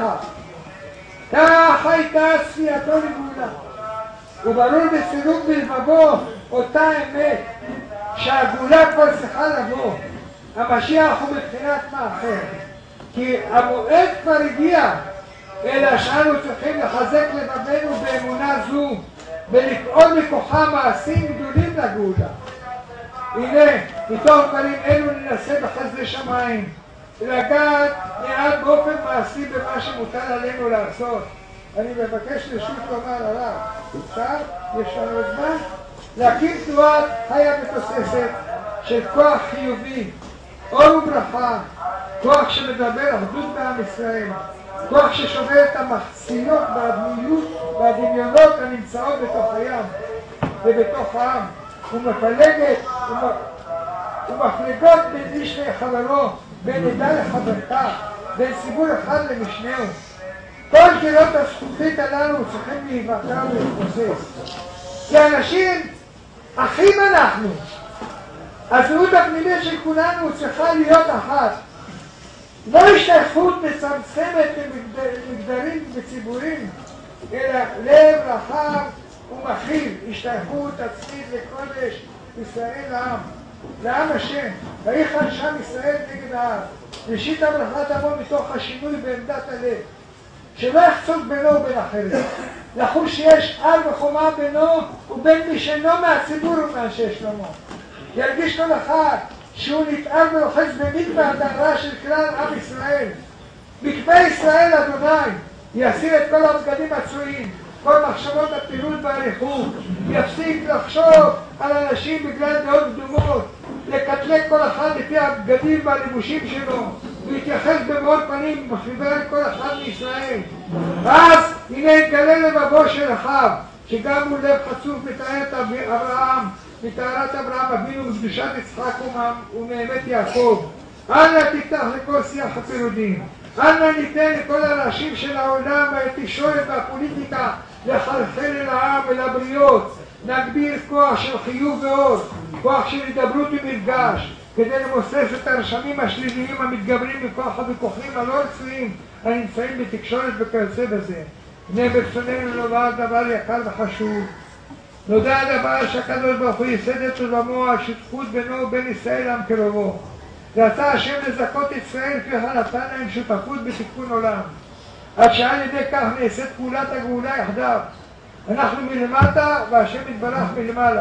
כך הייתה צפייתו לגאולה, וברור בצילוק בלבבו אותה אמת שהגאולה כבר צריכה לבוא. המשיח הוא מבחינת מה אחר, כי המועד כבר הגיע, אלא שאנו צריכים לחזק לבבנו באמונה זו ולפעול מכוחה מעשים גדולים לגאולה. הנה, מתוך דברים אלו ננסה בחסדי שמיים לגעת מעט באופן מעשי במה שמוטל עלינו לעשות. אני מבקש רשות לומר עליו, אפשר? יש לנו זמן? להקים תנועת חיה ותוססת של כוח חיובי, אור וברכה, כוח שמדבר אחדות בעם ישראל, כוח ששובר את המחסיות והדמיות והדמיונות הנמצאות בתוך הים ובתוך העם, ומפלגת ומפלגות בין איש לחברו, בין עדה לחברתה, בין ציבור אחד למשנהו. כל קהילות הזכוכית הללו צריכים להיוותר ולהתבוסס, כי אנשים אחים אנחנו. הזהות הפנימית של כולנו צריכה להיות אחת, לא השתייכות מצמצמת למגדרים וציבורים, אלא לב רחב ומכיל, השתייכות עצמית לקודש ישראל לעם, לעם השם. ויחן שם ישראל נגד העם. ראשית הברכה תבוא מתוך השינוי בעמדת הלב, שלא יחצות בינו ובין אחרים, לחוש שיש על וחומה בינו ובין מי שאינו מהציבור ומאנשי שלמה. ירגיש כל אחד שהוא נתאר ולוחץ במקווה הדרה של כלל עם ישראל. מקווה ישראל אדוני יסיר את כל הבגדים הצועים, כל מחשבות הפירוד והריחוק, יפסיק לחשוב על אנשים בגלל דעות קדומות, לקטלג כל אחד לפי הבגדים והלבושים שלו, להתייחס במאוד פנים ומחריבר כל אחד מישראל. ואז הנה יגלה לבבו של אחיו, שגם הוא לב חצוף מטהרת אברהם, מטהרת אברהם אבינו ובקדושת יצחק ומאמת יעקב. אל תפתח לכל שיח הפירודים, אנא ניתן לכל האנשים של העולם והתקשורת והפוליטיקה לחלחל אל העם ולבריות, נגביר כוח של חיוב ואור, כוח של הידברות ומפגש, כדי למוסס את הרשמים השליליים המתגברים מכוח הוויכוחים הלא רצויים הנמצאים בתקשורת וכיוצא בזה. הנה ברצוננו נודע דבר יקר וחשוב. נודע הדבר שהקדוש ברוך הוא ייסד את עולמו על שותפות בינו ובין ישראל עם קרובו. רצה השם לזכות ישראל ככה נתן להם שותפות בתיקון עולם. עד שעל ידי כך נעשית פעולת הגאולה יחדיו. אנחנו מלמטה והשם יתברך מלמעלה.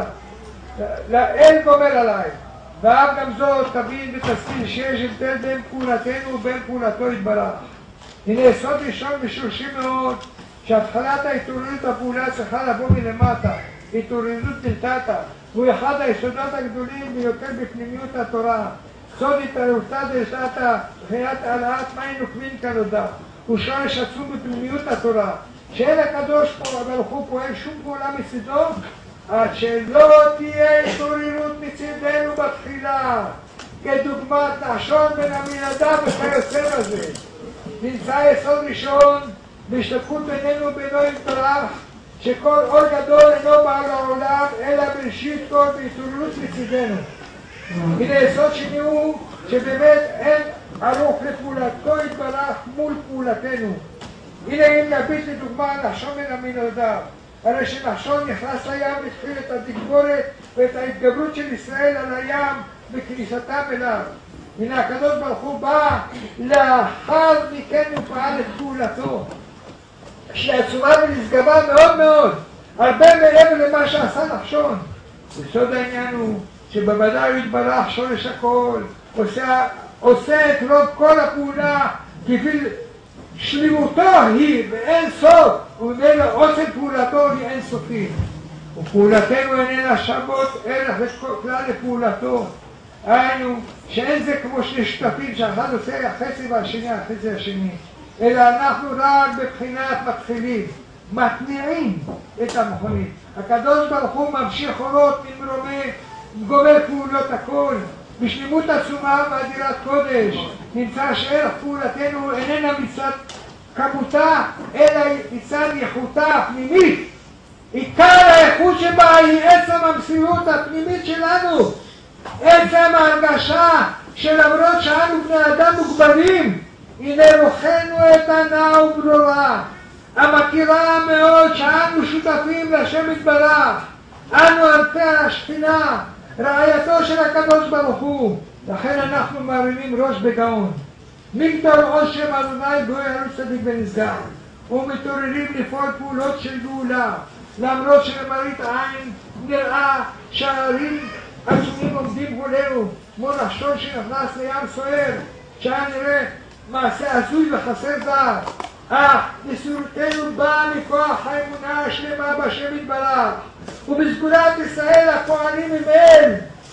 לאל גומר עליי. ואף גם זאת תבין ותשכיל שיש הבדל בין פעולתנו ובין פעולתו יתברך. הנה יסוד ראשון ושורשי מאוד, שהתחלת ההתעוררות הפעולה צריכה לבוא מלמטה, התעוררות דלתתא, הוא אחד היסודות הגדולים ביותר בפנימיות התורה. סוד התעוררותא דלתתא, בחינת העלאת מים נוקבין כנודע, הוא שורש עצום בפנימיות התורה, שאין הקדוש ברוך הוא פועל שום פעולה מצידו, עד שלא תהיה התעוררות מצידנו בתחילה, כדוגמת נחשון בין המנהדה וכיוצא בזה. נמצא יסוד ראשון בהשתתפות בינינו ובינו יתברך, שכל אור גדול אינו בא לעולם אלא בראשית כל בהתעוררות מצידנו. הנה יסוד שני הוא שבאמת אין ערוך לפעולתו יתברך מול פעולתנו. הנה אם נביט לדוגמה נחשון בין המנהדה, הרי שנחשון נכנס לים והתחיל את התגבורת ואת ההתגברות של ישראל על הים וכניסתם אליו. הנה הקדוש ברוך הוא בא לאחר מכן הוא פעל את פעולתו, שהיא עצומה ונשגבה מאוד מאוד, הרבה מעבר למה שעשה נחשון. בסוד העניין הוא שבוודאי הוא יתברך שורש הכל, עושה, עושה את רוב כל הפעולה כפי שלימותו היא ואין סוף, וממילא עושה פעולתו היא אין סופית. ופעולתנו איננה שוות ערך לכלל לפעולתו. היינו שאין זה כמו שני שותפים שאחד עושה החצי והשני החצי השני, אלא אנחנו רק בבחינת מתחילים, מתניעים את המכונית. הקדוש ברוך הוא ממשיך אורות ממרומי, גומר פעולות הכל, בשלימות עצומה ואדירת קודש. נמצא שערך פעולתנו איננה מצד כמותה, אלא מצד איכותה הפנימית. עיקר האיכות שבה היא עצם המסירות הפנימית שלנו, עצם ההרגשה שלמרות שאנו בני אדם מוגבלים, הנה רוחנו איתנה וברורה, המכירה מאוד שאנו שותפים לשם יתברך, אנו אלפי השכינה, רעייתו של הקדוש ברוך הוא, לכן אנחנו מרימים ראש בגאון. מגדול עושם אדוני גוי הרוץ צדיק ונשגב, ומתעוררים לפעול פעולות של גאולה, למרות שלמראית עין נראה שהערים עצומים עומדים מולנו, כמו נחשון שנכנס לים סוער, שהיה נראה מעשה הזוי וחסר דעת. אך מסירותנו באה מכוח האמונה השלמה בשם יתברך, ובסגולת ישראל הפועלים עם אל.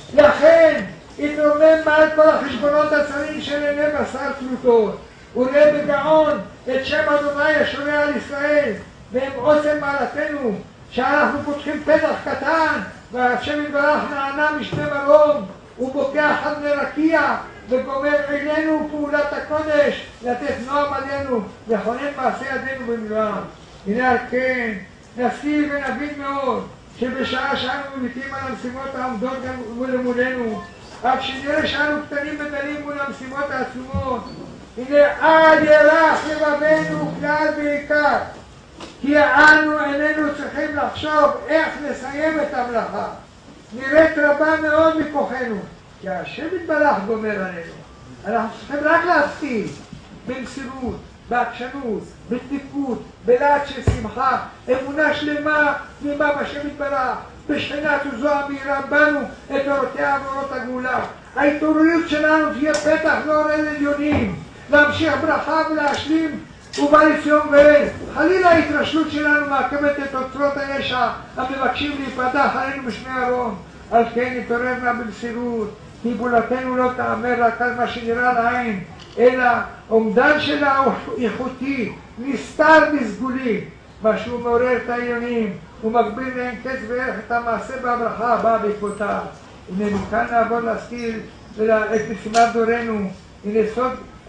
לכן התרומם מעל כל החשבונות הצרים של עיני בשר תלותות, וראה בגאון את שם אדוני השומר על ישראל, והם עוצם מעלתנו, שאנחנו פותחים פתח קטן, והשם יתברך נענה משנה מרום, ובוקע חד מרקיע, וגומר אלינו פעולת הקודש, לתת נועם עלינו, לכונן מעשה ידינו במלואם. הנה על כן, נשכיל ונבין מאוד, שבשעה שאנו מביטים על המשימות העומדות גם מולנו, אף שנראה שאנו קטנים ודלים מול המשימות העצומות, הנה עד ירח לבבנו כלל ועיקר, כי אנו איננו צריכים לחשוב איך לסיים את המלאכה. נראית רבה מאוד מכוחנו, כי השם יתברך גומר עלינו. אנחנו צריכים רק להפתיע במסירות, בעקשנות, בדבקות, בלהט של שמחה, אמונה שלמה תמימה בשם יתברך, בשכינת וזו המאירה בנו את אורותיה ואורות הגאולה. ההתעוררות שלנו תהיה פתח לאור אל עליונים, להמשיך ברכה ולהשלים ובא לציון ואל. חלילה ההתרשלות שלנו מעכבת את אוצרות הישע המבקשים להיפתח עלינו בשמי ארון. על כן נתעורר נא במסירות, כי פעולתנו לא תאמר רק על מה שנראה לעין, אלא עומדן שלה איכותי, נסתר בסגולי, מה שהוא מעורר את העליונים ומגביל להם קץ וערך את המעשה והברכה הבאה בעקבותיו. הנה מכאן נעבור להזכיר את משימת דורנו. הנה סוד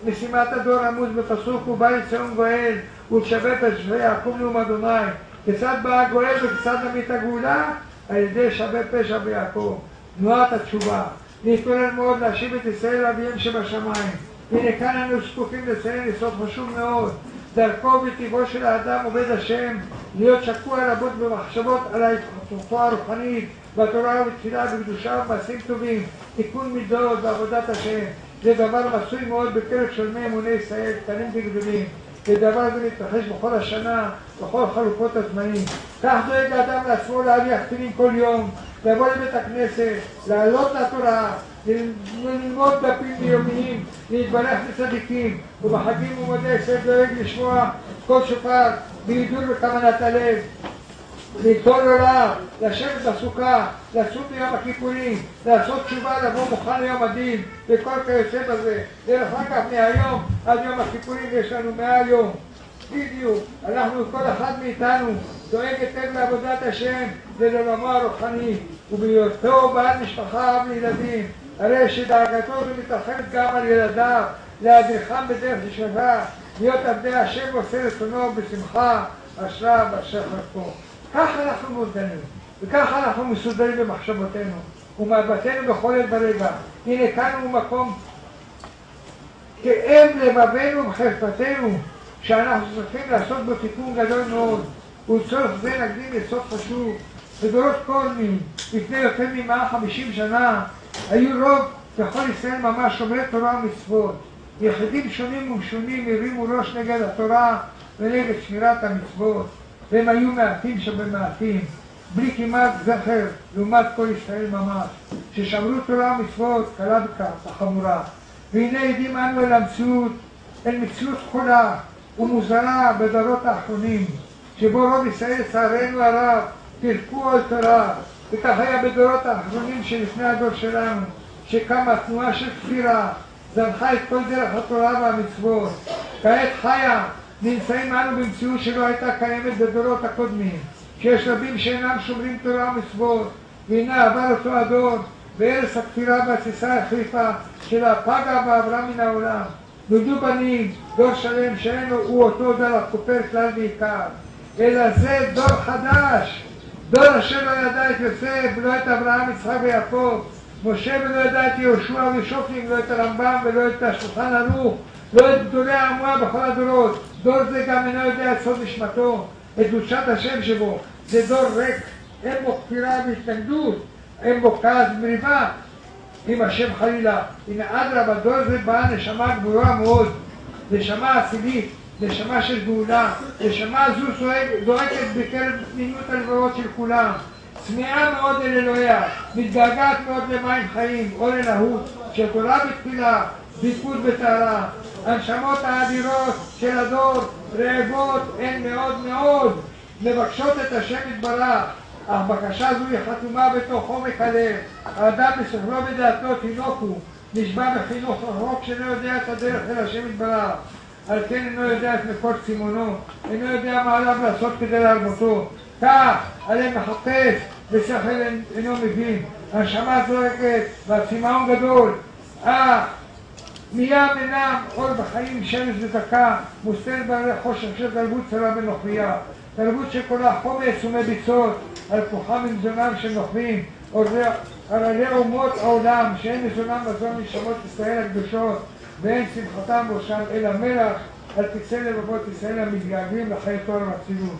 משימת הדור עמוד בפסוק ובא לציון גואל ולשבת את שבי יעקב נאום אדוני. כיצד בא הגואל וכיצד נביא את הגאולה? על ידי שבי פשע ביעקב, תנועת התשובה. להתפלל מאוד להשיב את ישראל לאביהם שבשמיים. הנה כאן אנו זקוקים לציין יסוד חשוב מאוד. דרכו וטבעו של האדם עובד השם, להיות שקוע רבות במחשבות על ההתפתחותו הרוחנית, בתורה ובתפילה בקדושה ובמעשים טובים, תיקון מידות ועבודת השם. זה דבר מצוי מאוד בקרב שלמי אמוני ישראל, קטנים וגדולים. ודבר זה מתרחש בכל השנה, בכל חלופות הזמנים. כך דואג האדם לעצמו להניח תפילין כל יום, לבוא לבית הכנסת, לעלות לתורה, ללמוד דפים ביומיים, להתברך בצדיקים, ובחגים ומועדי ישראל דואג לשמוע כל שופר בעידוד וכוונת הלב, לקטול עולה, לשבת בסוכה, לצום ביום הכיפורים, לעשות תשובה, לבוא מוכן ליום הדין, וכל כיוצא בזה. דרך אגב, מהיום עד יום הכיפורים יש לנו מאה יום. בדיוק, אנחנו, כל אחד מאיתנו, דואג היטב לעבודת השם ולעולמו הרוחני, ובהיותו בעל משפחה וילדים, הרי שדאגתו זו מתרחבת גם על ילדיו, להדריכם בדרך ישרה, להיות עבדי השם ועושה רצונו בשמחה, אשרה ואשר חלקו. ככה אנחנו מודעים, וככה אנחנו מסודרים במחשבותינו, ומבטנו בכל עת ברגע. הנה כאן הוא מקום כאב לבבנו וחרפתנו, שאנחנו צריכים לעשות בו תיקון גדול מאוד, ולצורך זה נקדים יסוד חשוב. בדורות קודמים, לפני יותר מ-מאה וחמישים שנה, היו רוב בכל ישראל ממש שומרי תורה ומצוות. יחידים שונים ומשונים הרימו ראש נגד התורה ונגד שמירת המצוות, והם היו מעטים שבמעטים, בלי כמעט זכר לעומת כל ישראל ממש, ששמרו תורה ומצוות קלה וחמורה. והנה עדים אנו אל המציאות, אל מציאות חולה ומוזרה בדורות האחרונים, שבו רוב ישראל לצערנו הרב תרקו על תורה, וכך היה בדורות האחרונים שלפני הדור שלנו, שקמה תנועה של כפירה, זנחה את כל דרך התורה והמצוות. כעת חיה, נמצאים אנו במציאות שלא הייתה קיימת בדורות הקודמים, שיש רבים שאינם שומרים תורה ומצוות, והנה עבר אותו הדור, וארץ הכפירה והתסיסה החריפה שלה פגה ועברה מן העולם. נולדו בנים, דור שלם שאינו הוא אותו דור הכופר כלל ועיקר, אלא זה דור חדש, דור אשר לא ידע את יוסף ולא את אברהם, יצחק ויעקב, משה ולא ידע את יהושע ושופטים, לא את הרמב"ם ולא את השולחן ערוך, לא את גדולי האומה בכל הדורות. דור זה גם אינו יודע את סוד נשמתו, את קדושת השם שבו. זה דור ריק, אין בו כפירה והתנגדות, אין בו כעס ומריבה עם השם חלילה. הנה אדרבה, דור זה באה נשמה גבוהה מאוד, נשמה אצילית, נשמה של גאולה. נשמה זו זועקת בקרב פנימיות הלבבות של כולם, צמאה מאוד אל אלוהיה, מתגעגעת מאוד למים חיים, או לנהות, של תורה בתפילה, ביקוד בטהרה. הנשמות האדירות של הדור רעבות הן מאוד מאוד, מבקשות את השם יתברך, אך בקשה זו היא חתומה בתוך עומק הלב. האדם בשכלו ודעתו תינוק הוא, נשבע בחינוך רחוק שאינו יודע את הדרך אל השם יתברך, על כן אינו יודע את מקור צימונו, אינו יודע מה עליו לעשות כדי להרבותו. כך עליהם מחפש ושכל אינו מבין. הנשמה זועקת והצמאון גדול, אך מים אינם אור בחיים, שמש ודקה, מוסתרת בעלי חושך של תרבות צרה ונוכריה, תרבות שכולה חומץ ומביצות, על כוחם ומזונם של נוכרים, ערלי אומות העולם, שאין מזונם מזון משמות ישראל הקדושות, ואין שמחתם בראשם אל המלח, על פצעי לבבות ישראל המתגעגעים לחיי תורה והצילות.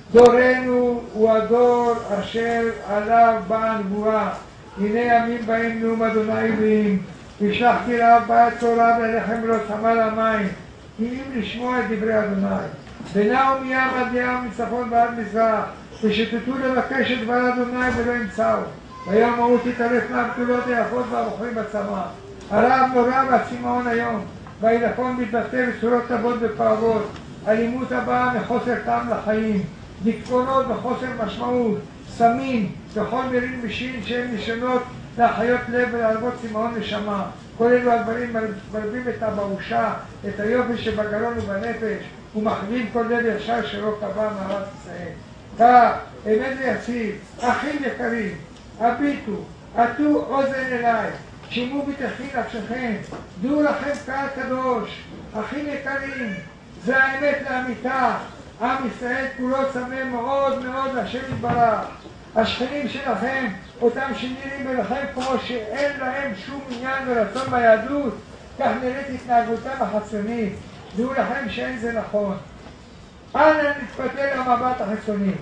דורנו הוא הדור אשר עליו באה הנבואה, הנה ימים באים נאום אדוני אלוהים, והשלחתי רב בעת תורה ולחם לא צמא למים, כי אם לשמוע את דברי אדוני. ונעו מים עד ים מצפון ועד מזרח, ושתתו לבקש את דבר אדוני ולא ימצאו. ויום ההוא תתערף מהבתולות היפות והבוחרים בצמא. הרעב נורא והצמאון היום, והעילפון מתבטא בצורות טובות ופעבות, אלימות הבאה מחוסר טעם לחיים, דיכאונות וחוסר משמעות, סמים וכל מילים משין שהן ניסיונות להחיות לב ולהלוות צמאון נשמה. כל אלו הדברים מרבים את הבאושה, את היופי שבגרון ובנפש, ומחווים כל לב ישר שלא קבע מארץ ישראל. כך, אמת ויציב, אחים יקרים, הביטו, עטו אוזן אליי, שימו ביטחי נפשכם, דעו לכם קהל קדוש, אחים יקרים, זה האמת לאמיתה, עם ישראל כולו צמא מאוד מאוד להשם יתברך. השכנים שלכם, אותם שנראים אליכם כמו שאין להם שום עניין ורצון ביהדות, כך נראית התנהגותם החיצונית. דעו לכם שאין זה נכון. אל נתפתה למבט החיצוני,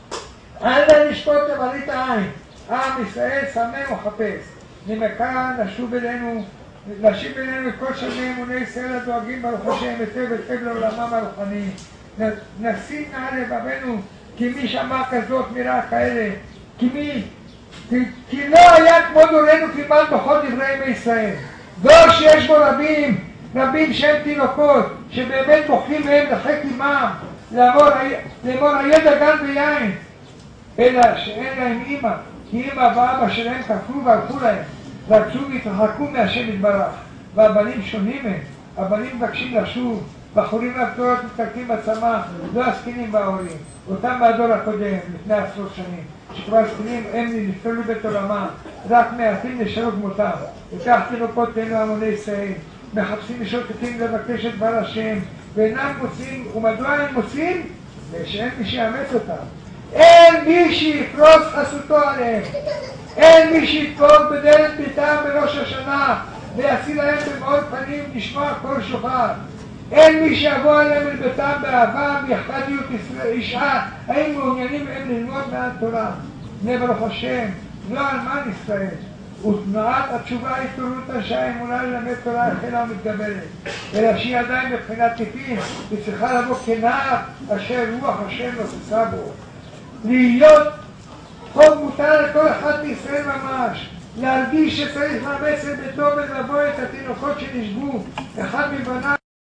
אל נשפוט למראית העין. עם ישראל צמא ומחפש. ממכאן נשוב אלינו, נשיב אלינו את כל שני אמוני ישראל הדואגים ברוך השם היטב היטב לעולמם הרוחני. נשים נעל לבבנו, כי מי שמע כזאת מירה כאלה, כי מי, כי, כי לא היה כמו דורנו כמעט בכל דברי ימי ישראל. דור שיש בו רבים, רבים שהם תינוקות, שבאמת בוכים מהם לחק עמם, לאמור הידע גן ויין, אלא שאין להם אמא, כי אמא ואבא שלהם כפרו והלכו להם, רצו והתרחקו מהשם יתברך, והבנים שונים הם, הבנים מבקשים לשוב, בחורים והגדולות מתקלקים בצמא, לא הזקנים בהורים, אותם מהדור הקודם, לפני עשרות שנים, שכבר זקנים הם נפטרו לבית עולמם, רק מעטים נשארו כמותם, וכך תינוקות אלו המוני ישראל, מחפשים משוטטים לבקש את דבר השם, ואינם מוצאים, ומדוע הם מוצאים? ושאין מי שיאמץ אותם. אין מי שיפרוס חסותו עליהם, אין מי שידפוק בדלת ביתם בראש השנה, ויציל להם במאוד פנים לשמוע כל שופר. אין מי שיבוא עליהם אל ביתם באהבה ויחדיות ישעה, האם מעוניינים הם ללמוד מעל תורה. בני ברוך השם, לא אלמן ישראל, ותנועת התשובה התעוררות שהאמונה ללמד תורה החלה ומתגברת, אלא שהיא עדיין מבחינת טיפין, וצריכה לבוא כנער אשר רוח השם לא תשא בו. להיות חוב מותר לכל אחד מישראל ממש, להרגיש שצריך לאמץ את ביתו ולבוא את התינוקות שנשבו, אחד מבניו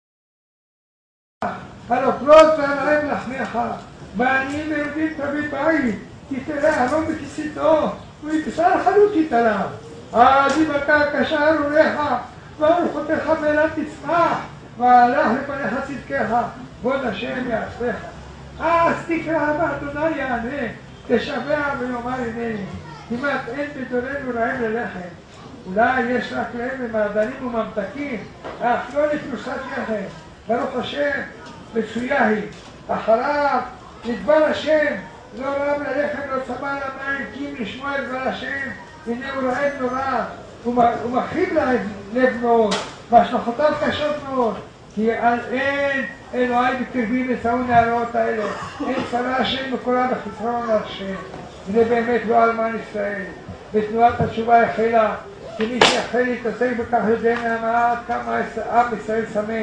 הלוקלות והרעב לחמך, ועניים ויהודים תביא בית, כי תראה הרום בכיסיתו, ויכסה לחלות יתעליו. אז אם אתה קשר ארוריך, וארוחותיך מאילת תצמח, והלך לפניך צדקך, כבוד השם יעשך. אז תקרא באדוני יענה, תשבע ויאמר הנני, כמעט אין בדורנו רעב ללחם. אולי יש רק להם במעדנים וממתקים, אך לא לפרוסת לחם. ברוך השם, מצויה היא. אחריו, לדבר השם, לא רב ללחם, לא צבא למים, כי אם לשמוע את דבר השם, הנה הוא רעב נורא, הוא מכאיב לב מאוד, והשלכותיו קשות מאוד, כי אין אלוהי בקרבי מצאו נערות האלה, אין צרה השם מקורה בחסרון השם. זה באמת לא אלמן ישראל. בתנועת התשובה החלה, כי מי שיחל להתעסק בכך יודע מהמעט כמה עם ישראל צמא,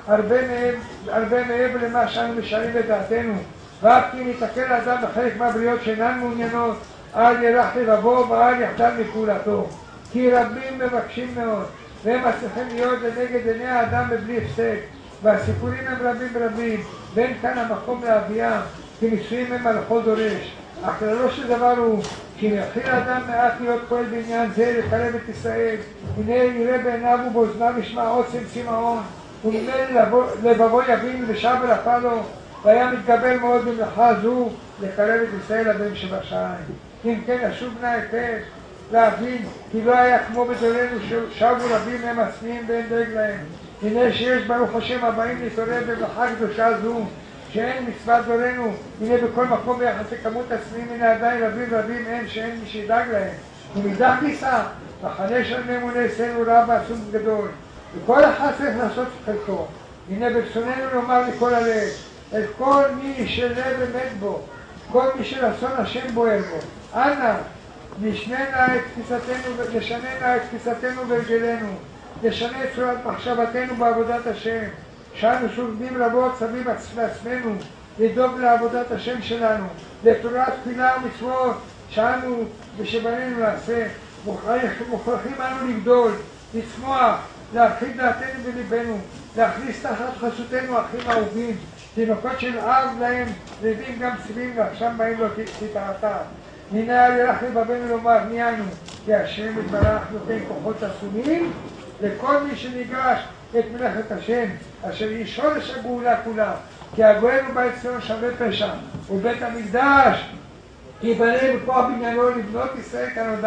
הרבה מעבר למה שאנו משארים בדעתנו, ואף כי נתקל האדם בחלק מהבריות שאינן מעוניינות, אל ילך לבבו ואל יחדל מפעולתו, כי רבים מבקשים מאוד, והם מצליחים להיות לנגד עיני האדם בבלי הפסק, והסיפורים הם רבים רבים, ואין כאן המקום להביאם, כי ניסויים הם על כל דורש. אך כללו של דבר הוא, כי אם יתחיל האדם מעט להיות פועל בעניין זה לקרב את ישראל, הנה יראה בעיניו ובאוזניו ישמע עוצם צמאון, וממילא לבבו יבין ושב ולפה לו, והיה מתגבר מאוד במלאכה זו לקרב את ישראל לבן שבשעיים. אם כן ישוב נא היטב להבין כי לא היה כמו בדורנו ששבו רבים הם עצמיים ואין דואג להם. הנה שיש ברוך השם הבאים להתעורר במלאכה קדושה זו, שאין מצוות דורנו, הנה בכל מקום ביחס לכמות עצמיים, הנה עדיין רבים רבים אין שאין מי שידאג להם. ומדע כיסא, מחנה של ממוני ישראל הוא רב ועצום גדול, וכל אחד צריך לעשות חלקו. הנה ברצוננו לומר מכל הלב, את כל מי שלב אמת בו, כל מי שרצון השם בוער בו, אנא, נשננה את תפיסתנו, נשננה את תפיסתנו והרגלנו, נשנה את צורת מחשבתנו בעבודת השם, שאנו שומעים רבות סביב לעצמנו, לדאוג לעבודת השם שלנו, לתורת תפילה ומצוות שאנו ושבנינו נעשה. מוכרחים אנו לגדול, לצמוח, להרחיב דעתנו בליבנו, להכניס תחת חסותנו אחים אהובים, תינוקות של אב להם, רבים גם צבים ועכשיו באים לו תתעתה. הנה אל ילך לבבנו לומר מי אנו, כי השם יתברך נותן כוחות עצומים לכל מי שניגש את מלאכת השם, אשר היא שורש הגאולה כולה, כי הגואל הוא בית ציון שווה פשע, ובית המקדש ייבנה בכוח בניינו לבנות ישראל כנודע,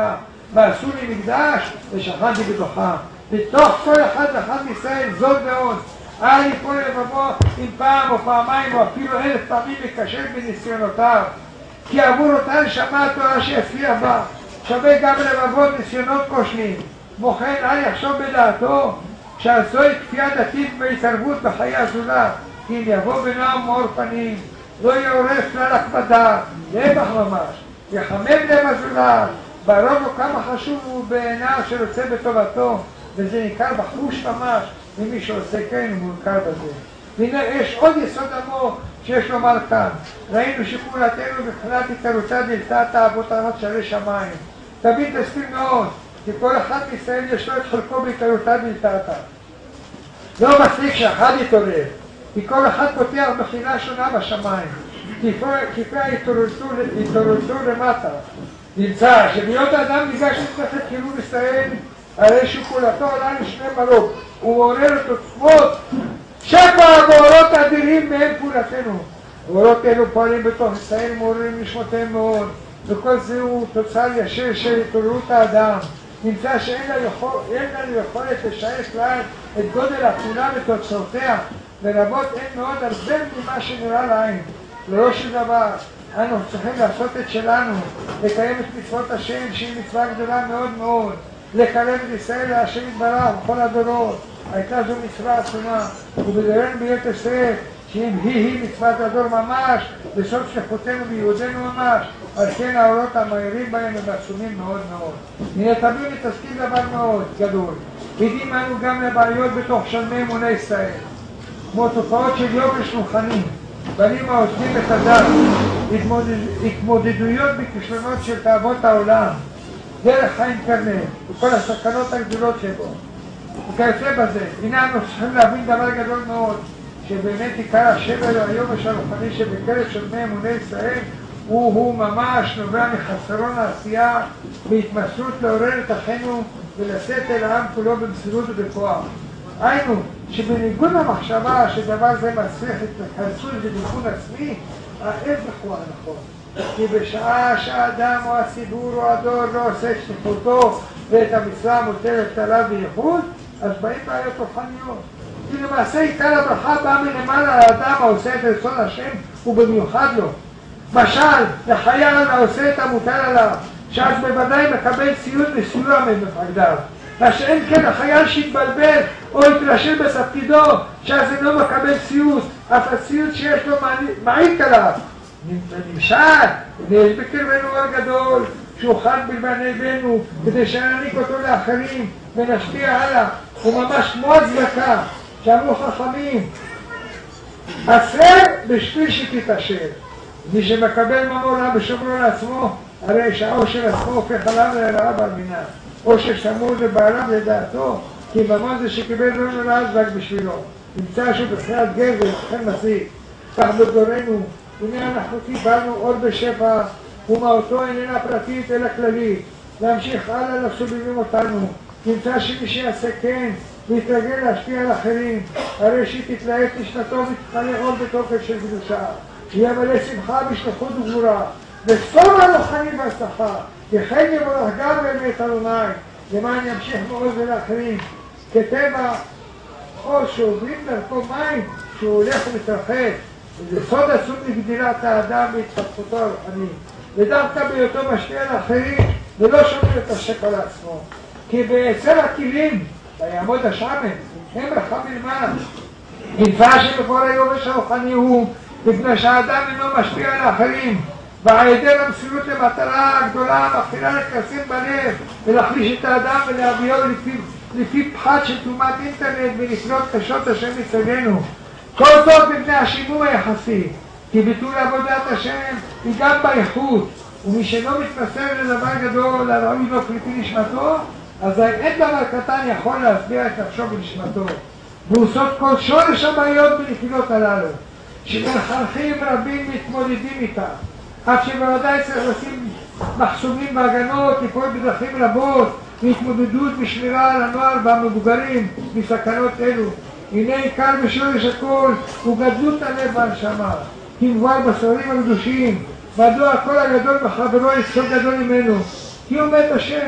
ועשו לי מקדש ושכנתי בתוכם. בתוך כל אחד ואחד מישראל זאת ועוד. אל יפול לבבו אם פעם או פעמיים או אפילו אלף פעמים יקשר בניסיונותיו. כי עבור אותה נשמה התורה שיצליח בה, שווה גם לבבות ניסיונות כושלים. כמו כן אל יחשוב בדעתו שעל זוהי כפייה דתית והתערבות בחיי הזולת, כי אם יבוא בנועם מאור פנים, לא יעורר כלל הקפדה, להפך ממש, יחמם לב הזולת, ברוב לו כמה חשוב הוא בעיניו שרוצה בטובתו, וזה ניכר בחוש ממש, ומי שעושה כן הוא מונכר בזה. והנה יש עוד יסוד עמוק שיש לומר כאן. ראינו שפעולתנו בבחינת התערותא דלתתא אבותינו שערי שמיים. תמיד תסכים מאוד, כי כל אחד מישראל יש לו את חלקו בהתערותא דלתתא. לא מספיק שאחד יתעורר, כי כל אחד פותח בחינה שונה בשמיים. כפי ההתעוררותו למטה. נמצא שבהיות האדם ניגש לתחת קירוב ישראל, הרי שפעולתו עולה לשני מרוב. הוא מעורר את עוצמות שפע ואורות אדירים מהם פעולתנו. האורות אלו פועלים בתוך ישראל, מעוררים נשמותיהם מאוד, וכל זה הוא תוצר ישיר של התעוררות האדם. נמצא שאין לנו יכולת לשער כלל את גודל הפעולה ותוצאותיה, ורבות אין מאוד הרבה ממה שנראה לעין. לראש של דבר, אנו צריכים לעשות את שלנו, לקיים את מצוות השם שהיא מצווה גדולה מאוד מאוד, לקרב את ישראל להשם יתברך בכל הדורות. הייתה זו מצווה עצומה, ובדורנו בהיות ישראל, שאם היא היא מצוות הדור ממש, בסוף שליחותנו ויהודנו ממש, על כן האורות המאירים בהם הם עצומים מאוד מאוד. הנה תמיד מתעסקים דבר מאוד גדול, עדים אנו גם לבעיות בתוך שלמי אמוני ישראל, כמו תופעות של יובש רוחני, בנים העוזבים את הדת, התמודדויות בכישלונות של תאוות העולם, דרך האינטרנט וכל הסכנות הגדולות שבו. וכיוצא בזה, הנה אנו צריכים להבין דבר גדול מאוד, שבאמת עיקר השבר היובש הרוחני שבקרב שלמי אמוני ישראל הוא הוא ממש נובע מחסרון העשייה והתמסרות לעורר את אחינו ולשאת אל העם כולו במסירות ובכוח. היינו שבניגוד למחשבה שדבר זה מצריך התכנסות ודיכון עצמי, ההפך הוא הנכון. כי בשעה שהאדם או הציבור או הדור לא עושה את שליחותו ואת המצווה המוטלת עליו בייחוד, אז באים בעיות רוחניות. כי למעשה עיקר הברכה באה מלמעלה לאדם העושה את רצון השם ובמיוחד לו. משל, לחייל העושה את המוטל עליו, שאז בוודאי מקבל ציוד וסיוע ממפקדיו. מה שאין כן החייל שהתבלבל או התרשל בתפקידו, שאז אינו מקבל ציוד, אף הציוד שיש לו מעיק עליו. נמשל, ויש בקרבנו אור גדול, שהוא חד בלבנו, כדי שנעניק אותו לאחרים ונשפיע הלאה. הוא ממש כמו הצדקה, שאמרו חכמים, עשה בשביל שתתעשר. מי שמקבל ממון בשומרו לעצמו, הרי שהעושר עצמו הופך עליו להרעה בעל מינה. עושר שמור לבעליו לדעתו, כי ממון זה שקיבל לא נולד רק בשבילו. נמצא שהוא בחיית גזל, וכן מזיק. כך בדורנו, הנה אנחנו קיבלנו אור בשפע, ומהותו איננה פרטית אלא כללית. להמשיך הלאה לסובבים אותנו. נמצא שמי שיעשה כן, ויתרגל להשפיע על אחרים, הרי שהיא תתלהט נשנתו ותתמלא אור בתוקף של קדושה. יהיה מלא שמחה בשליחות וגבורה, וסוף הלוחני והצלחה, וכן יבורך גם באמת אדוני, למען ימשיך מעוז ולאחרים. כטבע, או שעוברים דרכו מים, שהוא הולך ומתרחב, וזה סוד עצום לגדילת האדם והתפתחותו הרוחנית. ודווקא בהיותו משפיע על האחרים, ולא שומר את השק על עצמו. כי בעצר הכלים, ויעמוד השמן, הם רחמים מלמעלה. נמצא שבכל היובש הרוחני הוא, לפני שהאדם אינו משפיע על האחרים, והיעדר המסירות למטרה הגדולה מתחילה לקסם בלב ולהחליש את האדם ולהביאו לפי, לפי פחת של תרומת אינטרנט ולפנות קשות השם מצדנו. כל זאת מפני השימור היחסי, כי ביטול עבודת השם היא גם באיכות, ומי שלא מתמסר לדבר גדול הראוי לו כלפי נשמתו, אז אין דבר קטן יכול להסביע את נפשו ונשמתו. והוא סוד כל שורש הבעיות בנפילות הללו, שמחנכים רבים מתמודדים איתה, אף שבוודאי צריך לשים מחסומים והגנות, לפעול בדרכים רבות, להתמודדות בשמירה על הנוער והמבוגרים מסכנות אלו. הנה עיקר בשורש הכל הוא גדלות הלב והנשמה, כי מבואר בספרים הקדושים, מדוע הכל הגדול בחברו יסוד גדול ממנו, כי עומד השם,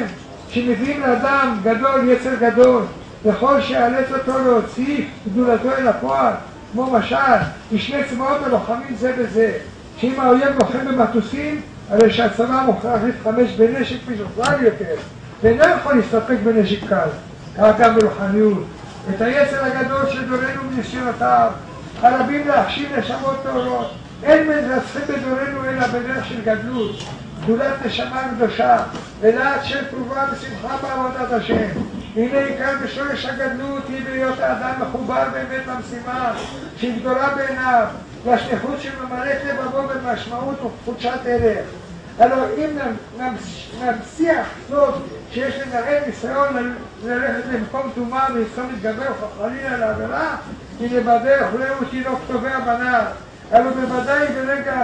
שמביאים לאדם גדול יצר גדול, וכל שיאלץ אותו להוציא גדולתו אל הפועל, כמו משל, משני צבאות הלוחמים זה בזה, שאם האויב לוחם במטוסים, הרי שהצבא מוכרח להתחמש בנשק משוכלל יותר, ואינו יכול להסתפק בנשק קל, כך גם ברוחניות. את היצר הגדול של דורנו וניסיונותיו, הרבים להכשיר נשמות טהורות, אין מנצחים בדורנו אלא בדרך של גדלות, גדולת נשמה קדושה, ולהט של תרובה ושמחה בעבודת השם. הנה עיקר בשורש הגדלות היא בהיות האדם מחובר באמת למשימה שהיא גדולה בעיניו, והשליחות שממלאת לבבו במשמעות וחודשת ערך. הלוא אם נמשיח זאת שיש לנהל ניסיון ללכת למקום טומאה ולסתום להתגבר חלילה לעבירה, הנה בדרך ראו תינוק טובע בנהר, הלוא בוודאי ברגע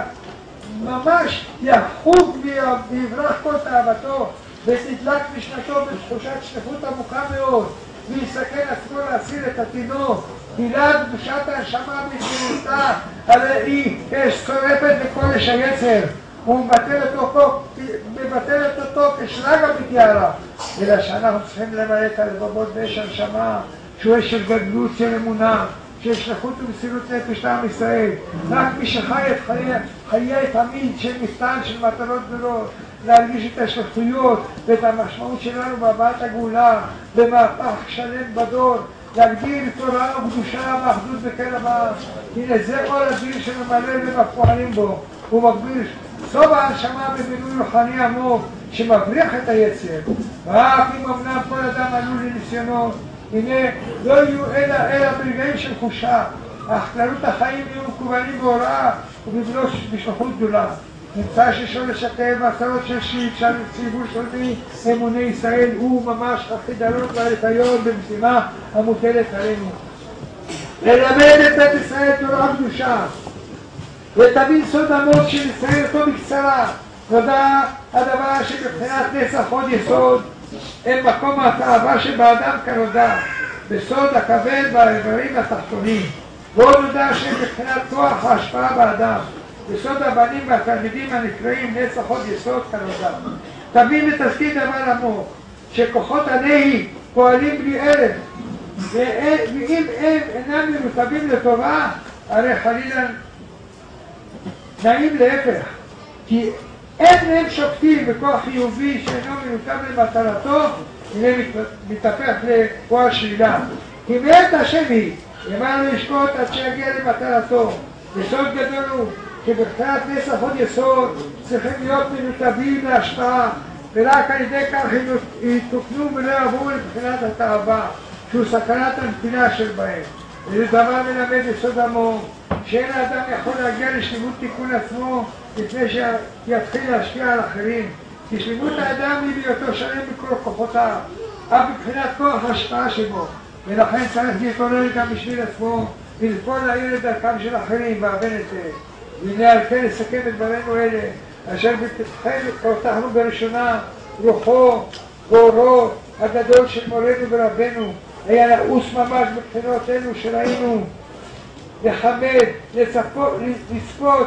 ממש יחוג ויברח כל תאוותו ותדלק משנתו בתחושת שליחות עמוקה מאוד, ויסכן עצמו להציל את התינוק. הילה קדושת הנשמה בהתגלותה, הרי היא אש שורפת לקודש היצר, ומבטלת אותו, מבטלת אותו כשלג המתיירה, אלא שאנחנו צריכים למלא את הלבבות באש הנשמה, שהוא אש של גדלות של אמונה, של שליחות ומסירות נפש לעם ישראל. רק מי שחי את חיי, חיי תמיד של מפתן של מטלות גדולות, להרגיש את השליחויות ואת המשמעות שלנו בהבאת הגאולה, במהפך שלם בדור, להגדיר תורה וקדושה ואחדות בקרב העם. הנה זה כל הדין שממלא ומפועלים בו, הוא מגביר סוף ההנשמה במילוי רוחני עמוק שמבריח את היצר. רק אם אמנם כל אדם עלול לניסיונות, הנה לא יהיו אלא אלא ברגעים של חושה, אך כללות החיים יהיו מקובלים בהוראה ובשליחות גדולה. נמצא ששורש הכאב והצרות של ציבור שולמי אמוני ישראל הוא ממש החידלון והניסיון במשימה המוטלת עלינו. ללמד את בית ישראל תורה קדושה ותבין סוד עמוק של ישראל אותו בקצרה. נודע הדבר שבבחינת נצח עוד יסוד אין מקום התאווה שבאדם כנודע, בסוד הכבד והאיברים התחתונים. ועוד נודע שבבחינת כוח ההשפעה באדם, בסוד הבנים והתלמידים הנקראים נצח עוד יסוד כנודע. תבין ותזכיר דבר עמוק, שכוחות הנהי פועלים בלי ערב, ואם הם אינם מנותבים לטובה, הרי חלילה נעים להפך, כי אין הם שוקטים בכוח חיובי שאינו מנותב למטרתו, הנה מתהפך לפועל שלילה. כי מאת השם היא, אמרנו לשקוט עד שיגיע למטרתו. יסוד גדול הוא, שבבחינת נצח עוד יסוד צריכים להיות מנותבים להשפעה, ורק על ידי כך יתוקנו ולא יעברו לבחינת התאווה, שהוא סכנת הנפילה של בהם. וזה דבר מלמד יסוד עמוק, שאין האדם יכול להגיע לשלימות תיקון עצמו לפני שיתחיל להשפיע על אחרים. כי שלמות האדם היא בהיותו שלם מכל כוחותיו, אף מבחינת כוח ההשפעה שבו, ולכן צריך להתעורר גם בשביל עצמו ולפעול להאיר את דרכם של אחרים והבן את זה. והנה על כן לסכם את דברינו אלה, אשר בתתחיל פותחנו בראשונה רוחו ואורו הגדול של מורנו ורבנו, היה לעוס ממש מבחינות אלו שראינו, לכבד, לצפות, לצפות,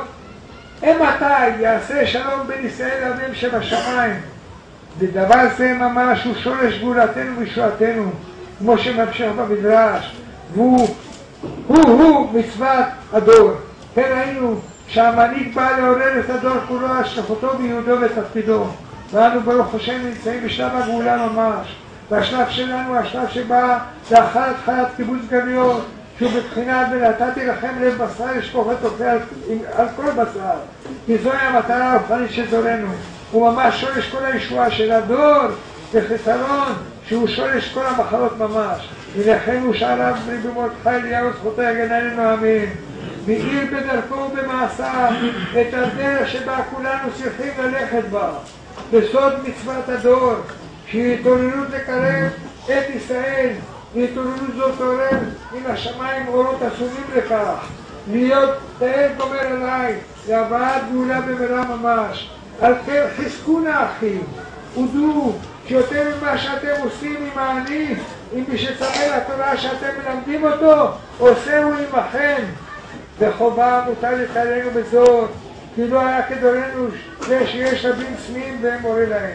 אמתי יעשה שלום בין ישראל לאביהם שבשמיים. ודבר זה ממש הוא שורש גאולתנו וישועתנו, כמו שממשיך במדרש, והוא הוא הוא מצוות הדור. כן ראינו שהמנהיג בא לעורר את הדור כולו על שליחותו וייעודו ותפקידו, ואנו ברוך השם נמצאים בשלב הגאולה ממש, והשלב שלנו השלב שבא לאחר התחלת קיבוץ גלויות, שהוא בבחינת ונתתי לכם לב בשר לשפוך את אוכל על, על כל בשר, כי זוהי המטרה הרוחנית של דורנו. הוא ממש שורש כל הישועה של הדור וחיסרון, שהוא שורש כל המחלות ממש. ולכן הוא שעליו בני במרדכי אליהו זכותו יגן עלינו אמן. והאיר בדרכו ובמעשיו את הדרך שבה כולנו צריכים ללכת בה, בסוד מצוות הדור, שהיא התעוררות לקרב את ישראל, והתעוררות זאת תעורר מן השמיים אורות עצומים לכך, להיות תאר גומר עליי, להבאת גאולה במהרה ממש. על כן חזקו נא אחים, ודעו שיותר ממה שאתם עושים עם העני, עם מי שצמא לתורה שאתם מלמדים אותו, עושהו עמכם. וחובה מוטלת עלינו בזאת, כי לא היה כדורנו זה שיש רבים צמאים והם מורה להם.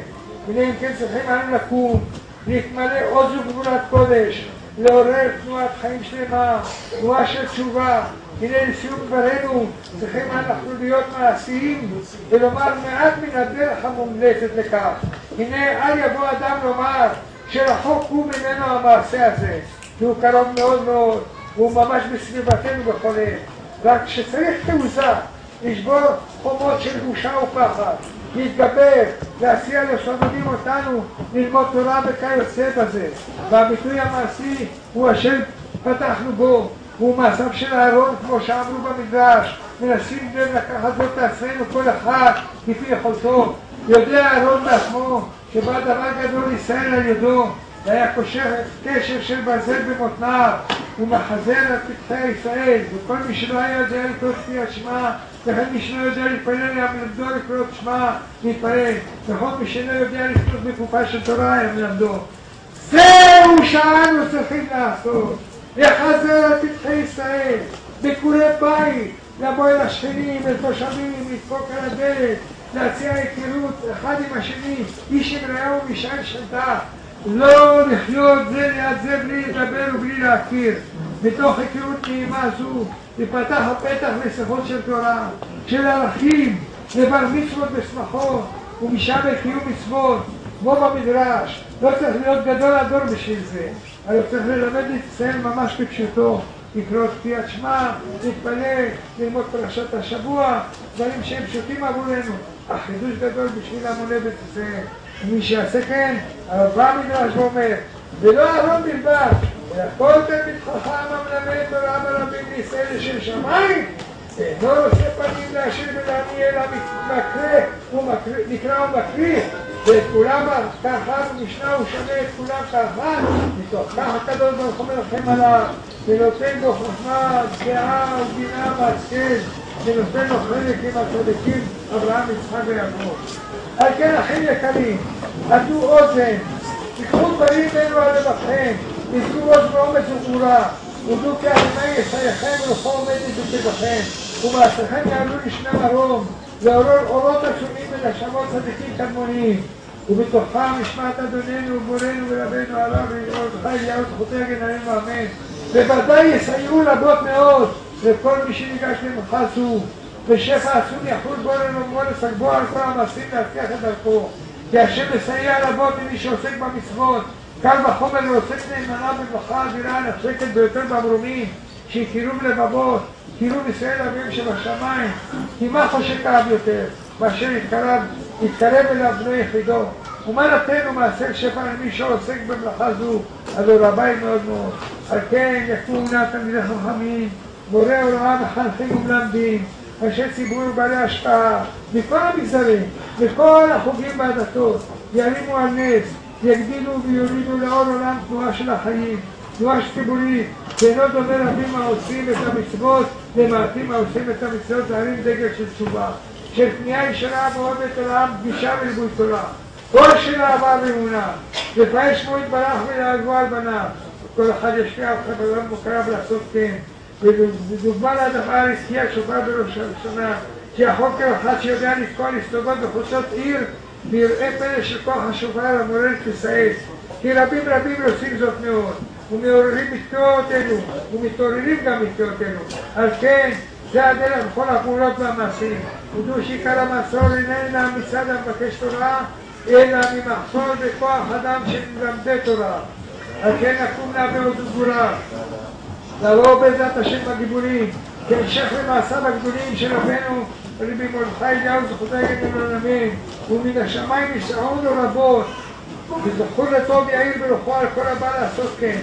הנה אם כן צריכים אנו לקום, להתמלא עוז וגבורת קודש, לעורר תנועת חיים שלמה, תנועה של תשובה. הנה לסיום דברנו צריכים אנחנו להיות מעשיים ולומר מעט מן הדרך המומלצת לכך. הנה אל יבוא אדם לומר שרחוק הוא ממנו המעשה הזה, כי הוא קרוב מאוד מאוד, הוא ממש בסביבתנו בכל עת. רק שצריך תעוזה לשבור חומות של בושה ופחד, להתגבר, להציע לסובבים אותנו ללמוד תורה וכיוצא בזה. והביטוי המעשי הוא אשר פתחנו בו, הוא מעשיו של אהרון, כמו שאמרו במדרש. מנסים לב לקחת זאת לעצמנו כל אחד כפי יכולתו. יודע אהרון בעצמו שבא דבר גדול ישראל על ידו, והיה קושר קשר של ברזל במותניו ומחזר על פתחי ישראל, וכל מי שלא היה יודע לקרוא קריאת שמע, וכן מי שלא יודע להתפלל היה מלמדו לקרוא שמע להתפלל, וכל מי שלא יודע לקרוא בקופה של תורה היה מלמדו. זהו שאנו צריכים לעשות, לחזר על פתחי ישראל, ביקורי בית, לבוא אל השכנים, אל תושבים, לדפוק על הדלת, להציע היכרות אחד עם השני, איש עם רעהו משען שדה, לא לחיות זה ליד זה בלי לדבר ובלי להכיר. בתוך היכרות נעימה זו יפתח הפתח לשיחות של תורה, של ערכים, לבר מצוות בשמחות, ומשם לקיום מצוות, כמו במדרש. לא צריך להיות גדול הדור בשביל זה, אבל צריך ללמד להצטיין ממש כפשוטו, לקרוא קריאת שמע, להתפלל, ללמוד פרשת השבוע, דברים שהם פשוטים עבורנו, אך חידוש גדול בשביל המוני בית ישראל. ומי שיעשה כן, הרב בא מדרש ואומר, ולא אהרון בלבד, אלא כל תלמיד חכם המלמד תורה ברבים לישראל לשם שמיים, אינו עושה פנים להשאיר ולעני אלא נקרא ומקריא, ואת כולם כאחד ומשנה ושנה את כולם כאחד, מתוך כך הקדוש ברוך הוא מרחם עליו, ונותן לו חוכמה, דעה ובינה והשכל, ונותן לו חלק עם הצדיקים אברהם, יצחק ויעקב. על כן אחים יקרים, עטו אוזן, תיקחו דברים אלו על לבכם, תזכו ראש באומץ וגבורה, ודעו כי הרימי יסייכם ולכו עומד בקדכם, ומעשיכם יעלו לשני מרום, לעורר אורות עצומים ולשמות צדיקים קדמוניים, ובתוכם נשמת אדוננו ובורנו ורבנו הרב מרדכי אליהו זכותי הגנרים אמן. בוודאי יסייעו רבות מאוד לכל מי שניגש למחה זו, ושפע עצום יחול בו ללומדו לסגבו על כל המעשים להצליח את דרכו, כי השם מסייע רבות למי שעוסק במצוות, קל וחומר לעוסק נאמנה במלאכה אדירה הנחשקת ביותר במרומים, שהיא קירוב לבבות, קירוב ישראל אביהם שבשמיים, כי מה חושק אהב יותר מאשר יתקרב, יתקרב אליו בנו יחידו. ומה נתן ומעשר שפע למי שעוסק במלאכה זו, אז הוא רבי מאוד מאוד. על כן יקום נא תלמידי חכמים, מורי הוראה מחנכים ומלמדים, אנשי ציבור ובעלי השפעה, מכל המגזרים, מכל החוגים והדתות, ירימו על נס, יגדילו ויורידו לאור עולם תנועה של החיים, תנועה ציבורית, שאינו דומה רבים העושים את המצוות למעטים העושים את המצוות, להרים דגל של תשובה, של פנייה ישרה מאוד את העם, פגישה וליבוי תורה, כל של אהבה ואמונה, לפעל שמו יתברך ולהגבו על בניו, כל אחד ישפיע אותך בעולם מוקרב לעשות כן. ודוגמה לדבר עסקיה שופר בראש הראשונה, כי החוקר אחד שיודע לתקוע להסתובב בחוצות עיר ויראה פלא של כוח השופר המורל כסעץ, כי רבים רבים עושים זאת מאוד, ומעוררים מתקעותינו, ומתעוררים גם מתקעותינו. על כן, זה הדרך בכל הפעולות והמעשים. ודעו שעיקר המסור איננה מצד המבקש תורה, אלא ממחסור בכוח אדם שמלמדי תורה. על כן נקום לה בעוד גבורה, לבוא בעזרת השם הגיבורים, כהמשך למעשיו הגדולים של רבנו רבי מרדכי אליהו זכותי הגנרים אמן, ומן השמיים יסעונו רבות, וזכור לטוב יאיר ברוחו על כל הבא לעשות כן.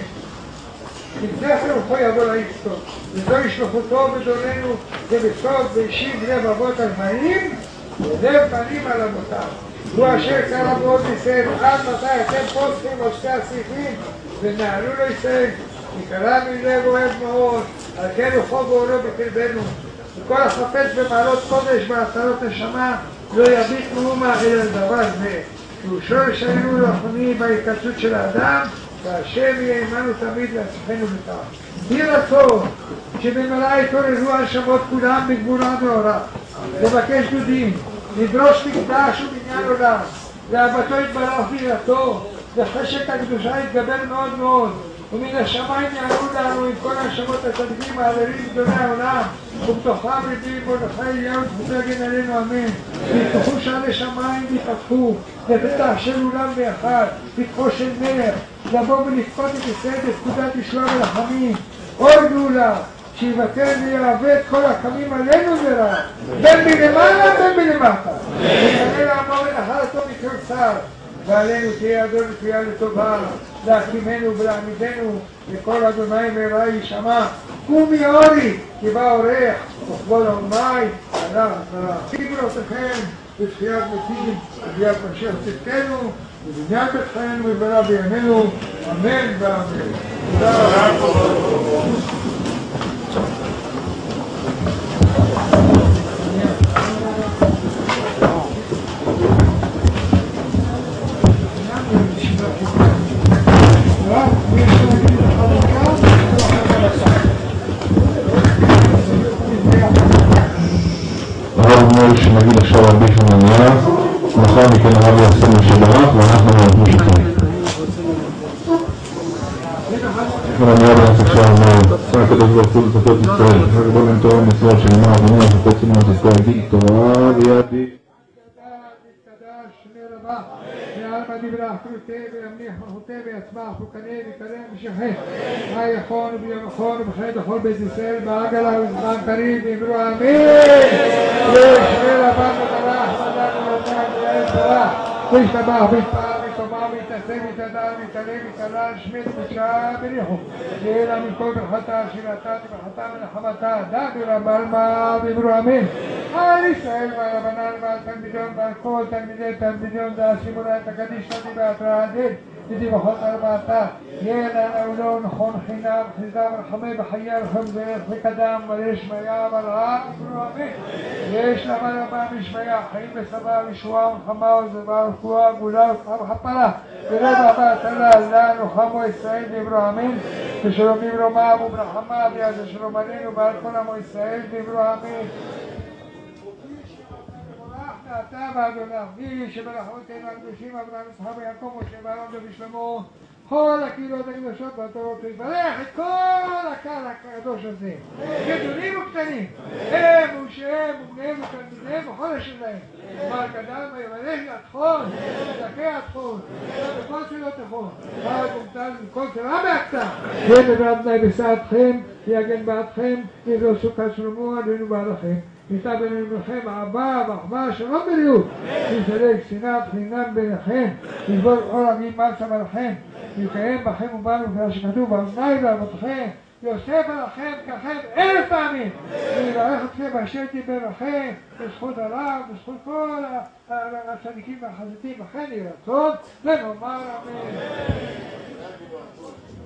מזכר רוחו יבוא לאיש טוב, וזו ישלחותו בדורנו ובסוף וישיב לב אבות על בנים ולב בנים על אבותיו. הוא אשר קרא מאוד ישראל, עד מתי אתם פוסקים על שתי הסעיפים ונעלו לו ישראל, יקרא מלב אוהב מאוד, על כן רוחו ואורו בקרבנו. וכל החפץ במעלות קודש והעטרות נשמה לא יביט מאומה אלא לדבר זה, שהוא שורש העילוי הרוחני בהתקדשות של האדם, והשם יהיה עמנו תמיד להצלחנו בכך. יהי רצון שבמלאה יתעוררו הנשמות כולם בגבורה ואורה, לבקש דודים, לדרוש מקדש ובניין עולם, ואהבתו יתברך ויראתו, וחשק הקדושה יתגבר מאוד מאוד, ומן השמיים יענו לנו עם כל השמות הצדיקים העללים גדולי העולם, ובתוכם רבי מרדכי אליהו זכותו יגן עלינו אמן. ויפתחו שערי שמיים ויפתחו, ופתח של אולם ואחד, פתחו של מלך, לבוא ולכפות את ישראל בפקודת ישועה ורחמים. אוי גאולה, שיבטל ויעווה את כל הקמים עלינו לרע, בין מלמעלה בין מלמטה. ונראה לעמו ונחלתו מכל צער, ועלינו תהיה ידו לתביעה לטובה, להקימנו ולהעמידנו, לכל אדוני מהרה יישמע. קומי אורי, כי בא אורח, וכבוד אדוני, הלך אחריו. שימו אותכם בתחיית מתים, בביאת משיח צדקנו, ובבניין בית חיינו ובמהרה בימינו, אמן ואמן. תודה רבה. שנגיד עכשיו על בישון הנייר, לאחר מכן הרב יעשה משברך ואנחנו נעבור שכם. הנייר יעשה עכשיו צער הקדוש ברוך הוא לתפות ישראל, אחר כך בוא להם תורה ומצוות שנאמר אדוני החפץ לנו את ישראל, גיד תורה וידי. ועלמא דברה אחרותי וימליך מלכותי ויצמח וקנה ויקרם ושכן מה יכון וביום יכון ובחיים בכל בית ישראל בעגלה ובזמן קריב ואמרו אמן. וישמר הבא ותרח ודנו ונתן ויעל תורה וישתבח ויתפעל ויתומם ויתעשה ויתהדר ויתעלה ויתעלל שמית ושעה בריחו ואלה מכל ברכתה שירתה תברכתה ונחמתה דנו רבה עלמא ואמרו אמן. על ישראל ועל רבנן ועל תלמידיון ועל כל תלמידי תלמידיון ועשימו לה את הקדיש נתי בהתראה דין ידי בכל ארבעתה יהיה לנו לא נכון חינם חסדה ורחמי בחיי רחם ואיך וקדם ויש מיה ורעה אמרו אמן. יש למה רבה משמיה חיים וסבא וישועה ונחמה וזבה ורפואה גאולה וכפרה ורבע בהתלה לנו חמו ישראל ואמרו אמן. ושלום יברומם וברחמה ויעד שלום עלינו ועל כל עמו ישראל ואמרו אמן. אתה ואדוני אבי שברחמותינו הקדושים אברהם יצחק ויעקב משה ואהרון ושלמה כל הקהילות הקדושות והתורות להתברך את כל הקהל הקדוש הזה גדולים וקטנים הם ושהם ובניהם ותלמידיהם וחודש שלהם ומר קדם ויברך יתחון ודקי יתחון וכל צלות תחון חד ומטל וכל צלה בהקטה כן ובאדוני בסעדכם ויגן בעדכם יזו סוכת שלמה עלינו בעדכם ניתן בינינו לכם אהבה ואחווה שלום בריאות יסלק שנאה וחינם ביניכם יגבור אור אבים ארצה מלכם ויקיים בכם ובנו כפי שכתוב באוזני ואבותיכם יוסף עליכם ככם אלף פעמים ויברך אתכם אשר תיבר לכם בזכות עליו בזכות כל הצדיקים והחזיתים לכם יהי רצון ונאמר אמן.